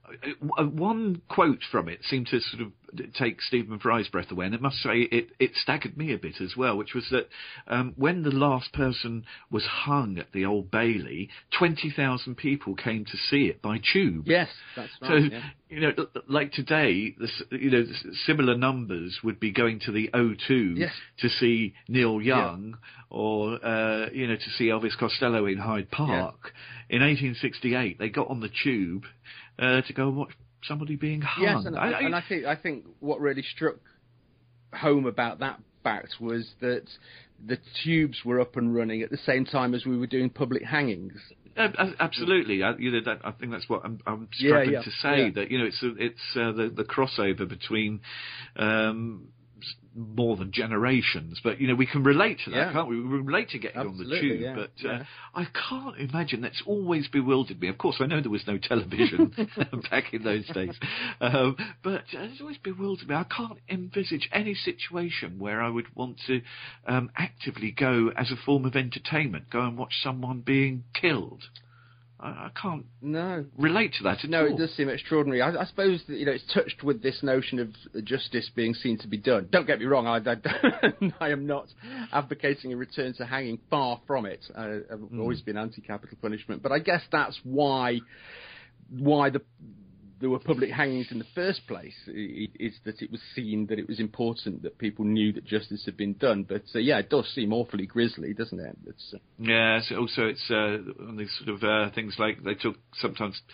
one quote from it seemed to sort of take Stephen Fry's breath away, and I must say it, it staggered me a bit as well, which was that um, when the last person was hung at the Old Bailey, twenty thousand people came to see it by tube.
Yes, that's right.
So,
yeah.
you know, like today, the, you know, similar numbers would be going to the O two
yes.
to see Neil Young,
yeah.
or, uh, you know, to see Elvis Costello in Hyde Park. Yeah. In eighteen sixty-eight, they got on the tube uh, to go and watch somebody being hung.
Yes, and
I,
I, and I think I think what really struck home about that fact was that the tubes were up and running at the same time as we were doing public hangings.
Uh, absolutely, I, you know, that, I think that's what I'm, I'm struggling
yeah, yeah,
to say.
yeah.
That you know, it's it's uh, the the crossover between. Um, more than generations, but you know we can relate to that,
yeah.
can't we? We relate to getting
Absolutely,
on the tube,
yeah.
but
yeah.
Uh, I can't imagine. That's always bewildered me. Of course, I know there was no television back in those days, um, but uh, it's always bewildered me. I can't envisage any situation where I would want to um, actively go as a form of entertainment, go and watch someone being killed. I can't
no.
relate to that at
no,
all.
It does seem extraordinary. I, I suppose that, you know, it's touched with this notion of justice being seen to be done. Don't get me wrong, I, I, I am not advocating a return to hanging. Far from it. I, I've mm. always been anti-capital punishment, but I guess that's why why the there were public hangings in the first place, is that it was seen that it was important that people knew that justice had been done. But uh, yeah, it does seem awfully grisly, doesn't it? It's, uh...
Yeah. So also, it's uh, on these sort of uh, things like they took sometimes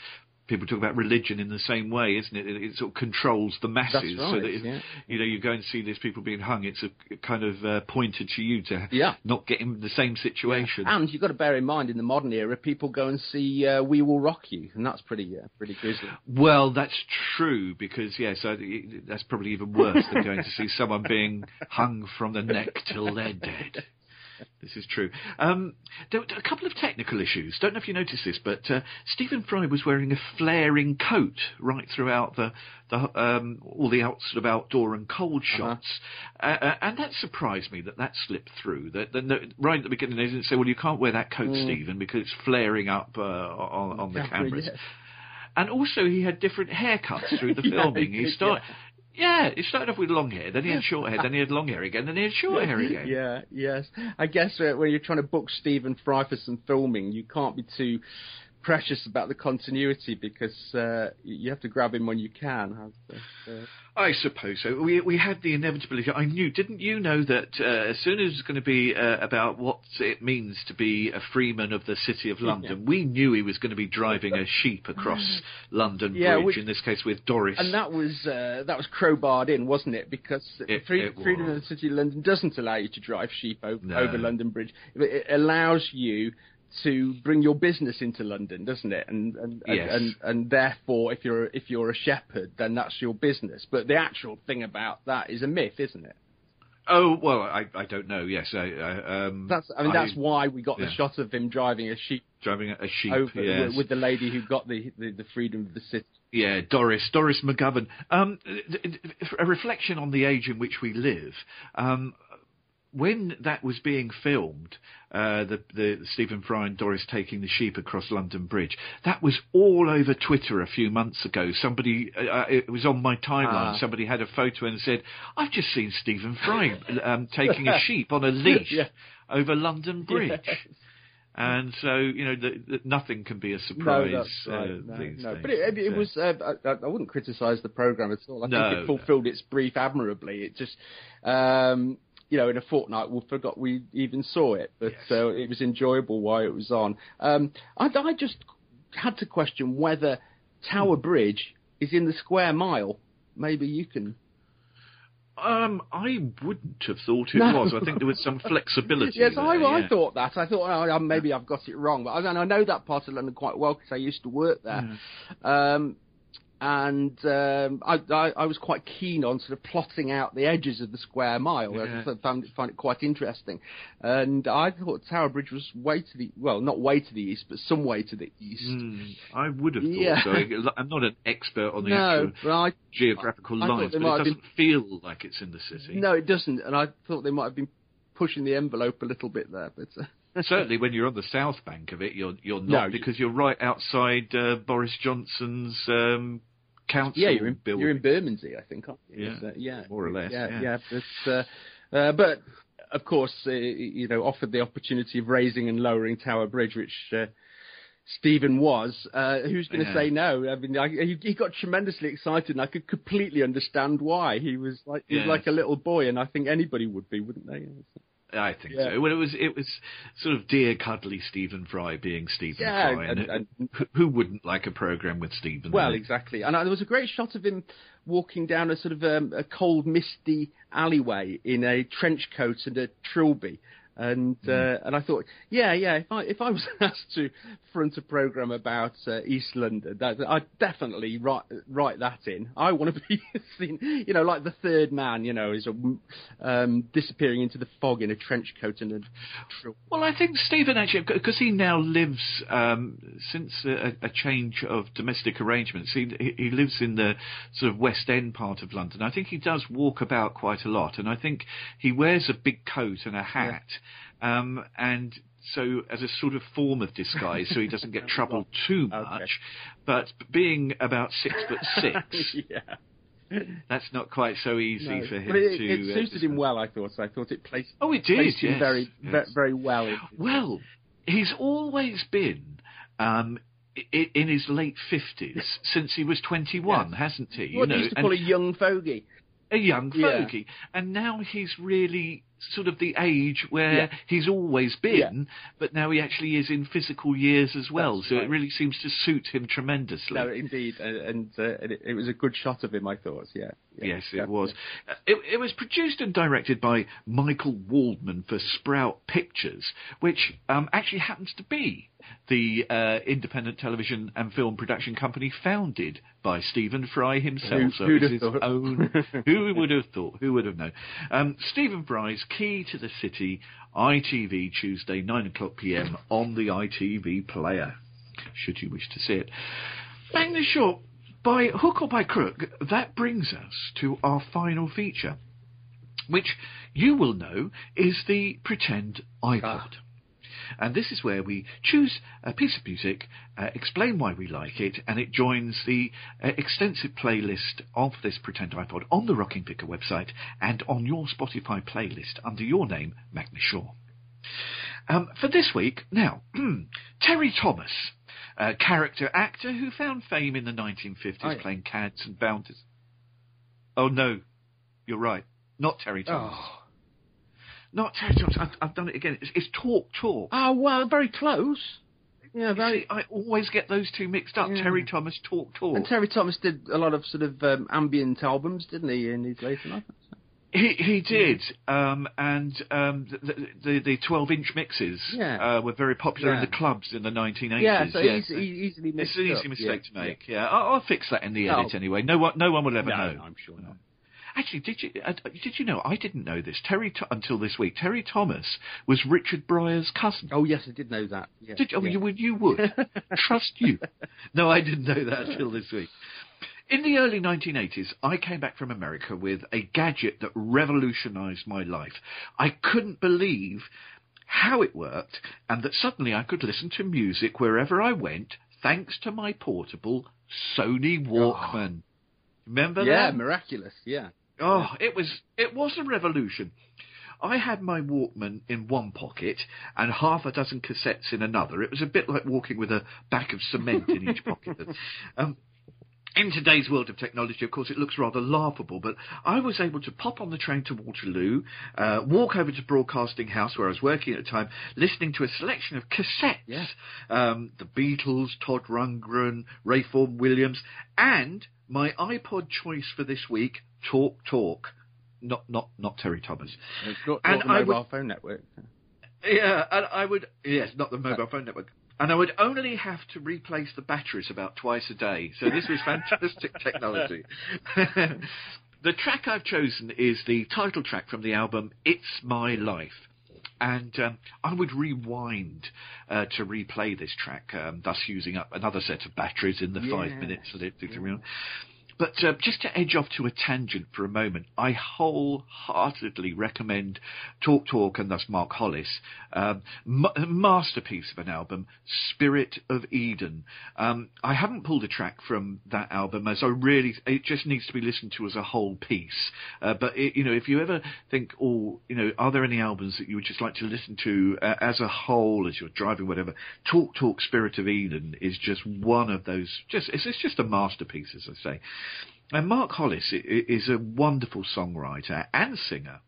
people talk about religion in the same way, isn't it? It, it sort of controls the masses.
That's right,
so that if,
yeah.
you know, you go and see these people being hung, it's a kind of uh, pointed to you to
Yeah.
not get in the same situation.
And you've got to bear in mind, in the modern era, people go and see uh, We Will Rock You, and that's pretty uh, pretty grisly.
Well, that's true, because, yes, I, that's probably even worse than going to see someone being hung from the neck till they're dead. This is true. Um, there, a couple of technical issues. Don't know if you noticed this, but uh, Stephen Fry was wearing a flaring coat right throughout the, the um, all the out, sort of outdoor and cold shots, uh-huh. uh, and that surprised me that that slipped through. That, that no, right at the beginning, they didn't say, "Well, you can't wear that coat, mm. Stephen, because it's flaring up uh, on, on the cameras." Yeah. And also, he had different haircuts through the filming. yeah, he started. Yeah. Yeah, he started off with long hair, then he had short hair, then he had long hair again, then he had short hair again.
Yeah, yes. I guess uh, when you're trying to book Stephen Fry for some filming, you can't be too precious about the continuity, because uh, you have to grab him when you can. But, uh,
I suppose so. We we had the inevitability. I knew, didn't you know that uh, as soon as it was going to be uh, about what it means to be a freeman of the City of London, yeah. we knew he was going to be driving a sheep across London
yeah,
Bridge,
which,
in this case with Doris.
And that was uh, that was crowbarred in, wasn't it? Because
it,
free,
it
Freedom of the City of London doesn't allow you to drive sheep over,
no.
over London Bridge. It allows you to bring your business into London, doesn't it? And and,
yes.
and, and and therefore, if you're if you're a shepherd, then that's your business. But the actual thing about that is a myth, isn't it?
Oh well, I I don't know. Yes, I, I um.
That's I mean
I,
that's why we got
yeah.
the shot of him driving a sheep,
driving a sheep
over
yes.
with, with the lady who got the, the the freedom of the city.
Yeah, Doris, Doris McGovern. Um, a reflection on the age in which we live. Um. When that was being filmed, uh, the, the Stephen Fry and Doris taking the sheep across London Bridge, that was all over Twitter a few months ago. Somebody, uh, it was on my timeline,
ah.
somebody had a photo and said, "I've just seen Stephen Fry um, taking a sheep on a leash
yeah.
over London Bridge."
Yes.
And so, you know, the, the, nothing can be a surprise
no, that's right.
uh,
no,
these
no.
days.
But it, it was, uh, I, I wouldn't criticise the programme at all. I
no,
think it fulfilled
no.
its brief admirably. It just... Um, you know, in a fortnight, we forgot we even saw it, but
yes.
uh, it was enjoyable while it was on. Um, I, I just had to question whether Tower Bridge is in the square mile. Maybe you can...
Um, I wouldn't have thought it
no.
was. I think there was some flexibility
yes,
there,
I,
yeah.
I thought that. I thought, oh, maybe I've got it wrong. But I, I know that part of London quite well because I used to work there. Mm. Um, And um, I, I, I was quite keen on sort of plotting out the edges of the square mile.
Yeah.
I found it, found it quite interesting. And I thought Tower Bridge was way to the, well, not way to the east, but some way to the east.
Mm, I would have thought
yeah.
so. I'm not an expert on the
no,
actual
but I,
geographical
I, I
lines, but it doesn't been, feel like it's in the city.
No, it doesn't. And I thought they might have been pushing the envelope a little bit there. But uh,
certainly when you're on the south bank of it, you're, you're not,
no,
because you're right outside uh, Boris Johnson's... Um, Council
yeah, you're in,
building.
you're in Bermondsey, I think, aren't you?
Yeah,
uh, yeah,
more or less.
Yeah,
yeah.
yeah. But, uh, uh, but of course, uh, you know, offered the opportunity of raising and lowering Tower Bridge, which uh, Stephen was. Uh, who's going to yeah. say no? I mean, I, he, he got tremendously excited, and I could completely understand why. He was like he was
yes.
like a little boy, and I think anybody would be, wouldn't they?
I think
yeah.
so. Well, it was it was sort of dear cuddly Stephen Fry being Stephen
yeah,
Fry,
and,
and,
and,
who, who wouldn't like a program with Stephen?
Well,
there?
exactly. And uh, there was a great shot of him walking down a sort of um, a cold, misty alleyway in a trench coat and a trilby. And uh, mm. and I thought, yeah, yeah. If I if I was asked to front a program about uh, East London, that, I'd definitely write write that in. I want to be seen, you know, like the third man, you know, is um, disappearing into the fog in a trench coat and a. Trilby.
Well, I think Stephen actually, because he now lives um, since a, a change of domestic arrangements. He he lives in the sort of West End part of London. I think he does walk about quite a lot, and I think he wears a big coat and a hat. Yeah. Um, and so as a sort of form of disguise, so he doesn't get troubled too much. Okay. But being about six foot six,
yeah.
that's not quite so easy
no.
for him
but it,
to...
It suited uh, him well, I thought. I thought it placed,
oh, it did,
placed
yes,
him very,
yes.
very well. In
well, he's always been... Um, in his late fifties, since he was twenty-one,
yes.
hasn't he? You
what
know,
they used to call
and,
a young fogey.
a young
Yeah.
fogey, and now he's really sort of the age where
Yeah.
he's always been,
Yeah.
but now he actually is in physical years as well.
That's
so
right.
it really seems to suit him tremendously.
No, indeed, and, and uh, it, it was a good shot of him, I thought. Yeah. yeah
Yes, it
definitely.
was. Uh, It, it was produced and directed by Michael Waldman for Sprout Pictures, which um, actually happens to be the uh, independent television and film production company founded by Stephen Fry himself.
Who-
so
who'd
it's
have
his
thought?
own. Who would have thought? Who would have known? Um, Stephen Fry's Key to the City, I T V, Tuesday, nine o'clock p m on the I T V player, should you wish to see it. Bang this short. By hook or by crook, that brings us to our final feature, which you will know is the Pretend iPod.
Ah.
And this is where we choose a piece of music, uh, explain why we like it, and it joins the uh, extensive playlist of this Pretend iPod on the Rocking Vicar website and on your Spotify playlist under your name, Magnus Shaw. Um, for this week, now, Terry Thomas, a character actor who found fame in the nineteen fifties
Oh, yeah.
playing cads and bounties. Oh, no, you're right. Not Terry Thomas.
Oh.
Not Terry Thomas. I've, I've done it again. It's, it's Talk Talk.
oh, well, very close. Yeah,
You
very.
see, I always get those two mixed up.
Yeah.
Terry Thomas, Talk Talk.
And Terry Thomas did a lot of sort of um, ambient albums, didn't he, in his later life?
He he did, um, and um, the, the the twelve inch mixes
Yeah.
uh, were very popular
Yeah.
in the clubs in the nineteen eighties.
Yeah, so
yes.
easy, easily
It's
mixed
an
up.
easy mistake
yeah.
to make. Yeah, I'll, I'll fix that in the
Oh.
edit anyway. No one no one will ever
No,
know.
no, I'm sure not.
Actually, did you uh, did you know? I didn't know this. Terry Th- until this week. Terry Thomas was Richard Breyer's cousin.
Oh, yes, I did know that. Yeah.
Did oh,
yeah.
you would you would trust you? No, I didn't know that until this week. In the early nineteen eighties, I came back from America with a gadget that revolutionised my life. I couldn't believe how it worked, and that suddenly I could listen to music wherever I went, thanks to my portable Sony Walkman. Remember
Yeah,
that?
miraculous, yeah.
Oh, it was it was a revolution. I had my Walkman in one pocket and half a dozen cassettes in another. It was a bit like walking with a bag of cement in each pocket. Um, in today's world of technology, of course, it looks rather laughable, but I was able to pop on the train to Waterloo, uh, walk over to Broadcasting House, where I was working at the time, listening to a selection of cassettes.
Yeah.
Um, the Beatles, Todd Rundgren, Ray Vaughan Williams, and my iPod choice for this week, Talk Talk. Not not not Terry Thomas.
It's not,
And
not the
I
mobile
would-
phone network.
Yeah, and I would yes, not the mobile phone network. And I would only have to replace the batteries about twice a day. So this was fantastic technology. The track I've chosen is the title track from the album It's My Life. And um, I would rewind uh, to replay this track, um, thus using up another set of batteries in the five
Yeah.
minutes that it took to rewind. But uh, just to edge off to a tangent for a moment, I wholeheartedly recommend Talk Talk and thus Mark Hollis, um, ma- masterpiece of an album, Spirit of Eden. Um, I haven't pulled a track from that album as I really, it just needs to be listened to as a whole piece. Uh, but, it, you know, if you ever think, oh, you know, are there any albums that you would just like to listen to uh, as a whole, as you're driving, whatever, Talk Talk, Spirit of Eden is just one of those, just it's, it's just a masterpiece, as I say. And Mark Hollis is a wonderful songwriter and singer,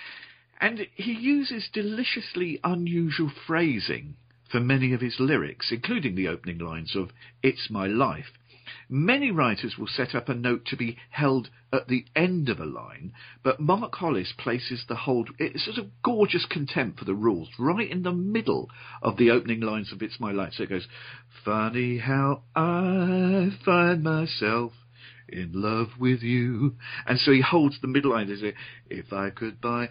and he uses deliciously unusual phrasing for many of his lyrics, including the opening lines of It's My Life. Many writers will set up a note to be held at the end of a line, but Mark Hollis places the whole, it's sort of gorgeous contempt for the rules, right in the middle of the opening lines of It's My Life. So it goes, funny how I find myself in love with you. And so he holds the middle line. They say, if I could buy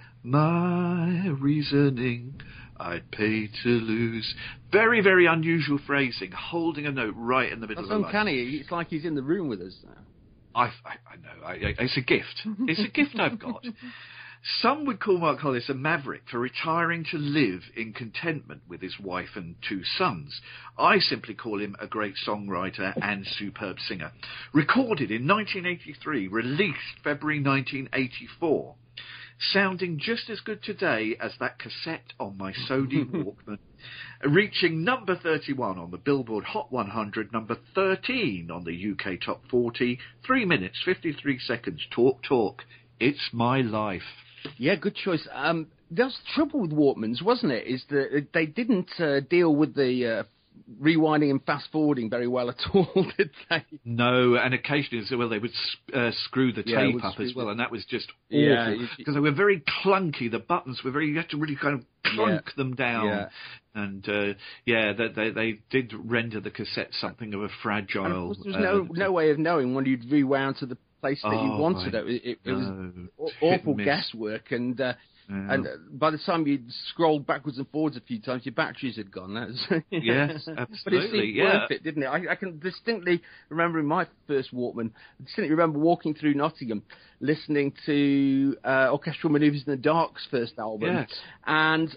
my reasoning, I'd pay to lose. Very, very unusual phrasing, holding a note right in the middle
That's
of the line.
uncanny. It's like he's in the room with us now.
I, I, I know. I, I, it's a gift. It's a gift I've got. Some would call Mark Hollis a maverick for retiring to live in contentment with his wife and two sons. I simply call him a great songwriter and superb singer. Recorded in nineteen eighty-three, released February nineteen eighty-four. Sounding just as good today as that cassette on my Sony Walkman. Reaching number thirty-one on the Billboard Hot one hundred, number thirteen on the U K Top forty, three minutes, fifty-three seconds, Talk Talk. It's My Life.
Yeah, good choice. Um, there was trouble with Walkmans, wasn't it? Is that they didn't uh, deal with the uh, rewinding and fast forwarding very well at all, did they?
No, and occasionally, well, they would uh, screw the
Yeah,
tape
would
up
screw
as well,
the-
and that was just
Yeah,
awful
you-
because they were very clunky. The buttons were very, you had to really kind of clunk
Yeah.
them down.
Yeah.
And uh, yeah, they, they they did render the cassette something of a fragile.
And of course, there was
uh,
no no way of knowing when you'd rewound to the place that you
Oh,
wanted
my-
it. It, it was
no,
aw-
hit and
awful
miss.
guesswork, and uh,
Yeah.
and uh, by the time you'd scrolled backwards and forwards a few times, your batteries had gone. That was,
Yes,
But it
absolutely,
seemed
yeah.
worth it, didn't it? I, I can distinctly remember in my first Walkman, I distinctly remember walking through Nottingham, listening to uh, Orchestral Manoeuvres in the Dark's first album,
Yes.
and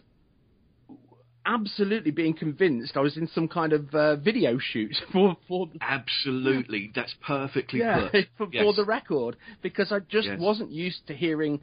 absolutely being convinced I was in some kind of uh, video shoot for for the
Absolutely, that's perfectly
yeah,
put.
for,
Yes.
for the record, because I just
Yes.
wasn't used to hearing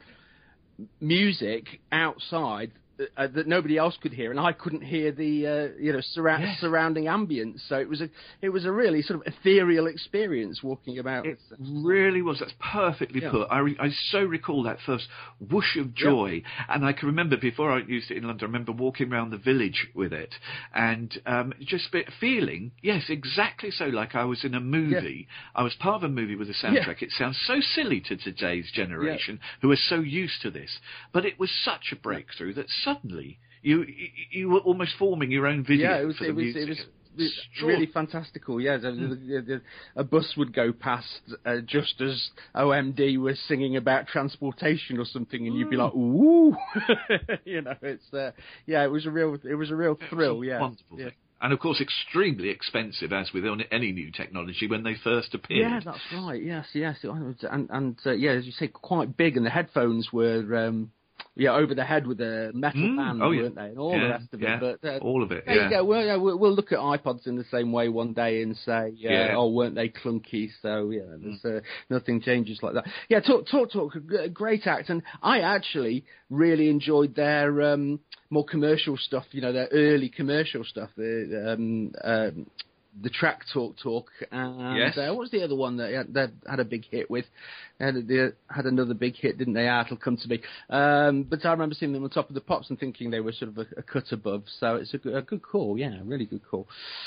music outside uh, that nobody else could hear, and I couldn't hear the uh, you know surra-
Yes.
surrounding ambience. So it was a it was a really sort of ethereal experience walking about.
It really was. That's perfectly
Yeah.
put. I, re- I so recall that first whoosh of joy, and I can remember before I used it in London. I remember walking around the village with it, and um, just be- feeling, yes, exactly so, like I was in a movie. I was part of a movie with a soundtrack. It sounds so silly to today's generation, who are so used to this, but it was such a breakthrough that suddenly you you, you were almost forming your own video
Yeah, it was
for
it
the
was
music.
it was. It's
Sure.
really fantastical, yeah. The- the- the- the- A bus would go past uh, just as O M D was singing about transportation or something, and you'd be like, "Ooh," you know. It's uh, yeah, it was a real, it was a real
It was
thrill,
a
yeah.
wonderful
yeah.
thing. And of course, extremely expensive, as with any new technology when they first appeared.
Yeah, that's right. Yes, yes, It was- and and uh, yeah, as you say, quite big, and the headphones were. Um, Yeah, over the head with a metal
Mm,
band,
oh, yeah.
weren't they? And all
Yeah,
the rest of
yeah,
it. But uh,
all of it.
there
Yeah.
you go. Well, yeah, we'll, we'll look at iPods in the same way one day and say, uh,
Yeah.
oh, weren't they clunky? So yeah, there's, uh, nothing changes like that. Yeah, Talk Talk Talk, a g- great act, and I actually really enjoyed their um, more commercial stuff. You know, their early commercial stuff. The um, um, the track Talk Talk, and
Yes.
uh, what was the other one that had, that had a big hit with? They had, they had another big hit, didn't they? Ah, it'll come to me. Um, but I remember seeing them on Top of the Pops and thinking they were sort of a, a cut above. So it's a good, a good call, yeah, really good call.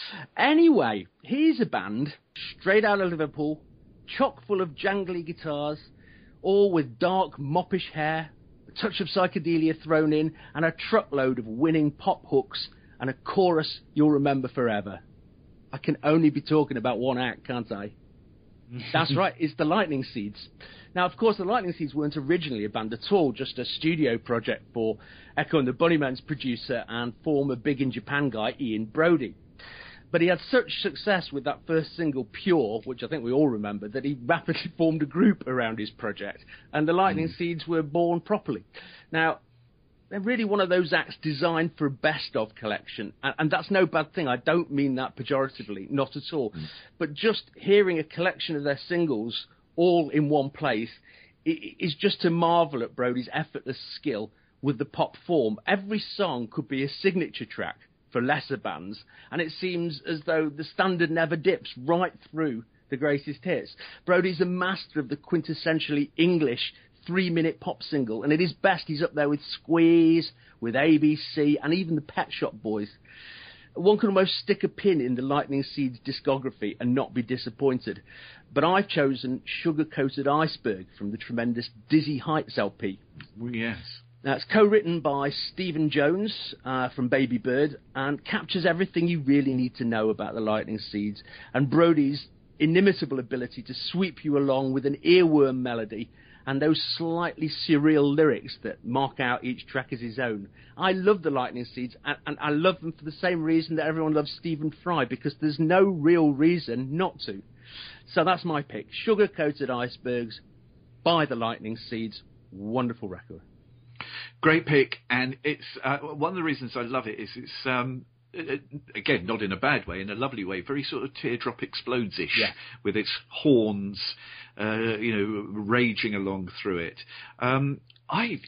Anyway, here's a band straight out of Liverpool, chock full of jangly guitars, all with dark moppish hair, a touch of psychedelia thrown in, and a truckload of winning pop hooks and a chorus you'll remember forever. I can only be talking about one act, can't I? That's right, it's the Lightning Seeds. Now, of course, the Lightning Seeds weren't originally a band at all, just a studio project for Echo and the Bunnymen's producer and former Big in Japan guy, Ian Brody. But he had such success with that first single, Pure, which I think we all remember, that he rapidly formed a group around his project, and the Lightning mm. Seeds were born properly. Now, they're really one of those acts designed for a best-of collection, and, and that's no bad thing. I don't mean that pejoratively, not at all. Mm. But just hearing a collection of their singles all in one place is just to marvel at Brody's effortless skill with the pop form. Every song could be a signature track for lesser bands, and it seems as though the standard never dips right through the greatest hits. Brody's a master of the quintessentially English three-minute pop single, and at his best he's up there with Squeeze, with A B C, and even the Pet Shop Boys. One can almost stick a pin in the Lightning Seeds discography and not be disappointed. But I've chosen Sugar-Coated Iceberg from the tremendous Dizzy Heights L P.
Yes.
Now, it's co-written by Stephen Jones uh, from Baby Bird and captures everything you really need to know about the Lightning Seeds and Brody's inimitable ability to sweep you along with an earworm melody and those slightly surreal lyrics that mark out each track as his own. I love the Lightning Seeds, and, and I love them for the same reason that everyone loves Stephen Fry, because there's no real reason not to. So that's my pick. Sugar-Coated Icebergs by the Lightning Seeds. Wonderful record.
Great pick, and it's uh, one of the reasons I love it is it's um, it, again not in a bad way, in a lovely way, very sort of Teardrop Explodes-ish,
yeah.
with its horns, uh, you know, raging along through it. Um, I.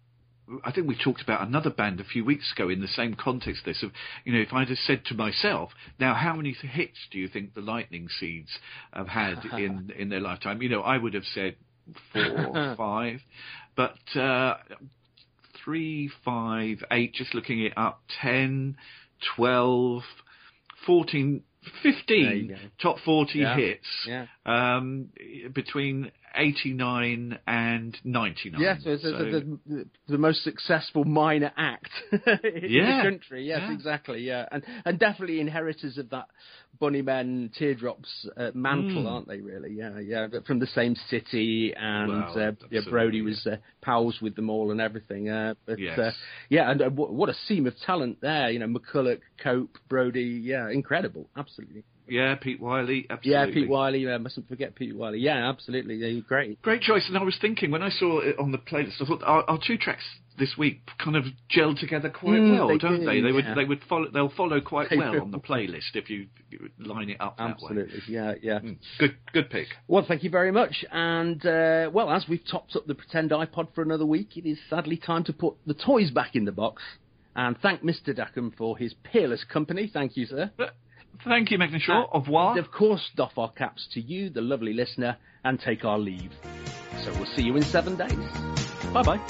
I think we talked about another band a few weeks ago in the same context. This of, you know, if I'd have said to myself, now how many hits do you think the Lightning Seeds have had in in their lifetime? You know, I would have said four, five. But uh, three, five, eight, just looking it up, ten, twelve, fourteen, fifteen top forty
yeah.
hits
yeah.
Um, between eighty-nine and ninety-nine.
Yes, yeah, so
so,
the, the, the most successful minor act in
yeah.
the country. Yes,
yeah.
exactly. Yeah, and and definitely inheritors of that Bunnymen Teardrops uh, mantle,
mm.
aren't they? Really? Yeah, yeah. But from the same city, and
well,
uh, yeah, Brody was uh, pals with them all and everything. Uh, but
yes.
uh, yeah, and uh, w- what a seam of talent there. You know, McCulloch, Cope, Brody. Yeah, incredible. Absolutely.
Yeah, Pete Wiley, absolutely.
Yeah, Pete Wiley. Yeah, mustn't forget Pete Wiley. Yeah, absolutely. They're great.
Great choice. And I was thinking, when I saw it on the playlist, I thought our, our two tracks this week kind of gel together quite
mm,
well,
they
don't
do,
they? They
yeah.
would, they would follow. They'll follow quite
They
well
will.
on the playlist if you line it up that
Absolutely.
way.
Yeah, yeah.
Mm, good, good pick.
Well, thank you very much. And, uh, well, as we've topped up the Pretend iPod for another week, it is sadly time to put the toys back in the box. And thank Mister Dackham for his peerless company. Thank you, sir.
But, thank you, Megan Shaw. Au revoir.
And, of course, doff our caps to you, the lovely listener, and take our leave. So we'll see you in seven days. Bye-bye.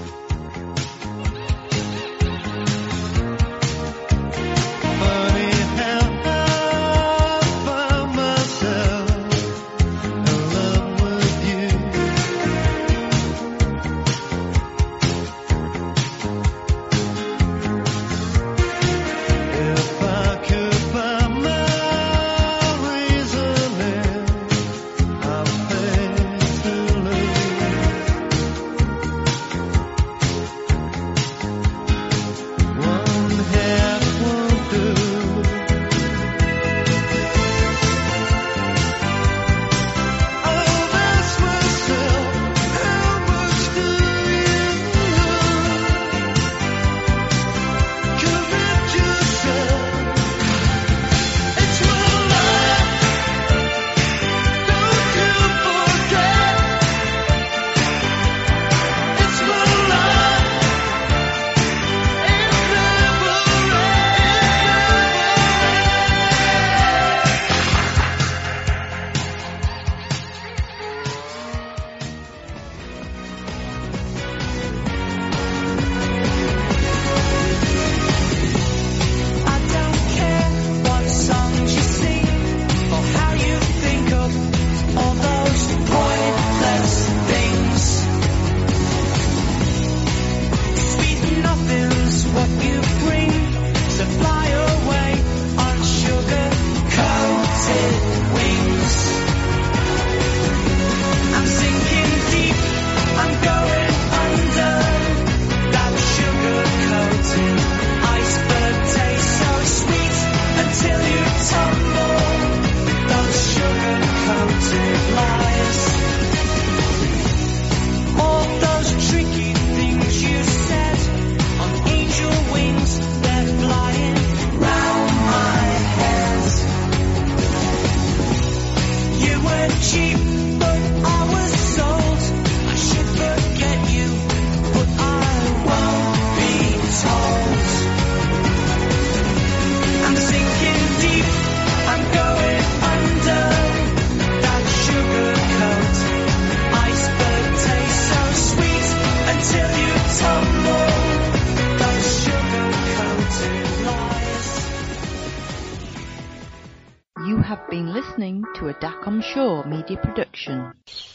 have been listening to a Dackham Shaw media production.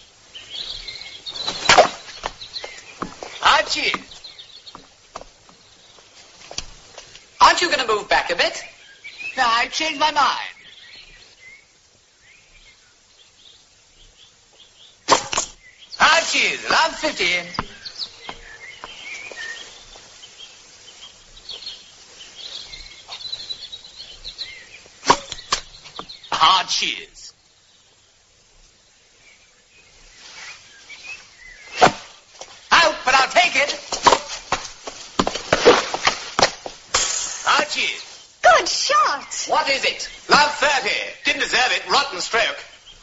Archie! Aren't you going to move back a bit? No, I changed my mind. Archie, love fifty. Hard cheers. Out, but I'll take it. Hard cheers.
Good shot.
What is it? Love thirty. Didn't deserve it. Rotten stroke.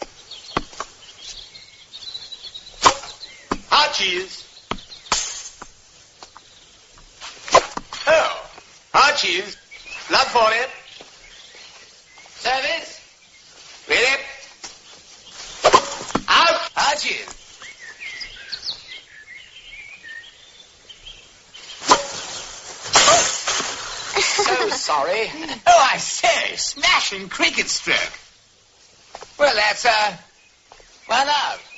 Hard cheers. Oh, hard cheers. Love forty. Service. Ready? Out! Hard cheers. sorry.
Oh, I say, smashing cricket stroke.
Well, that's, uh... well, no.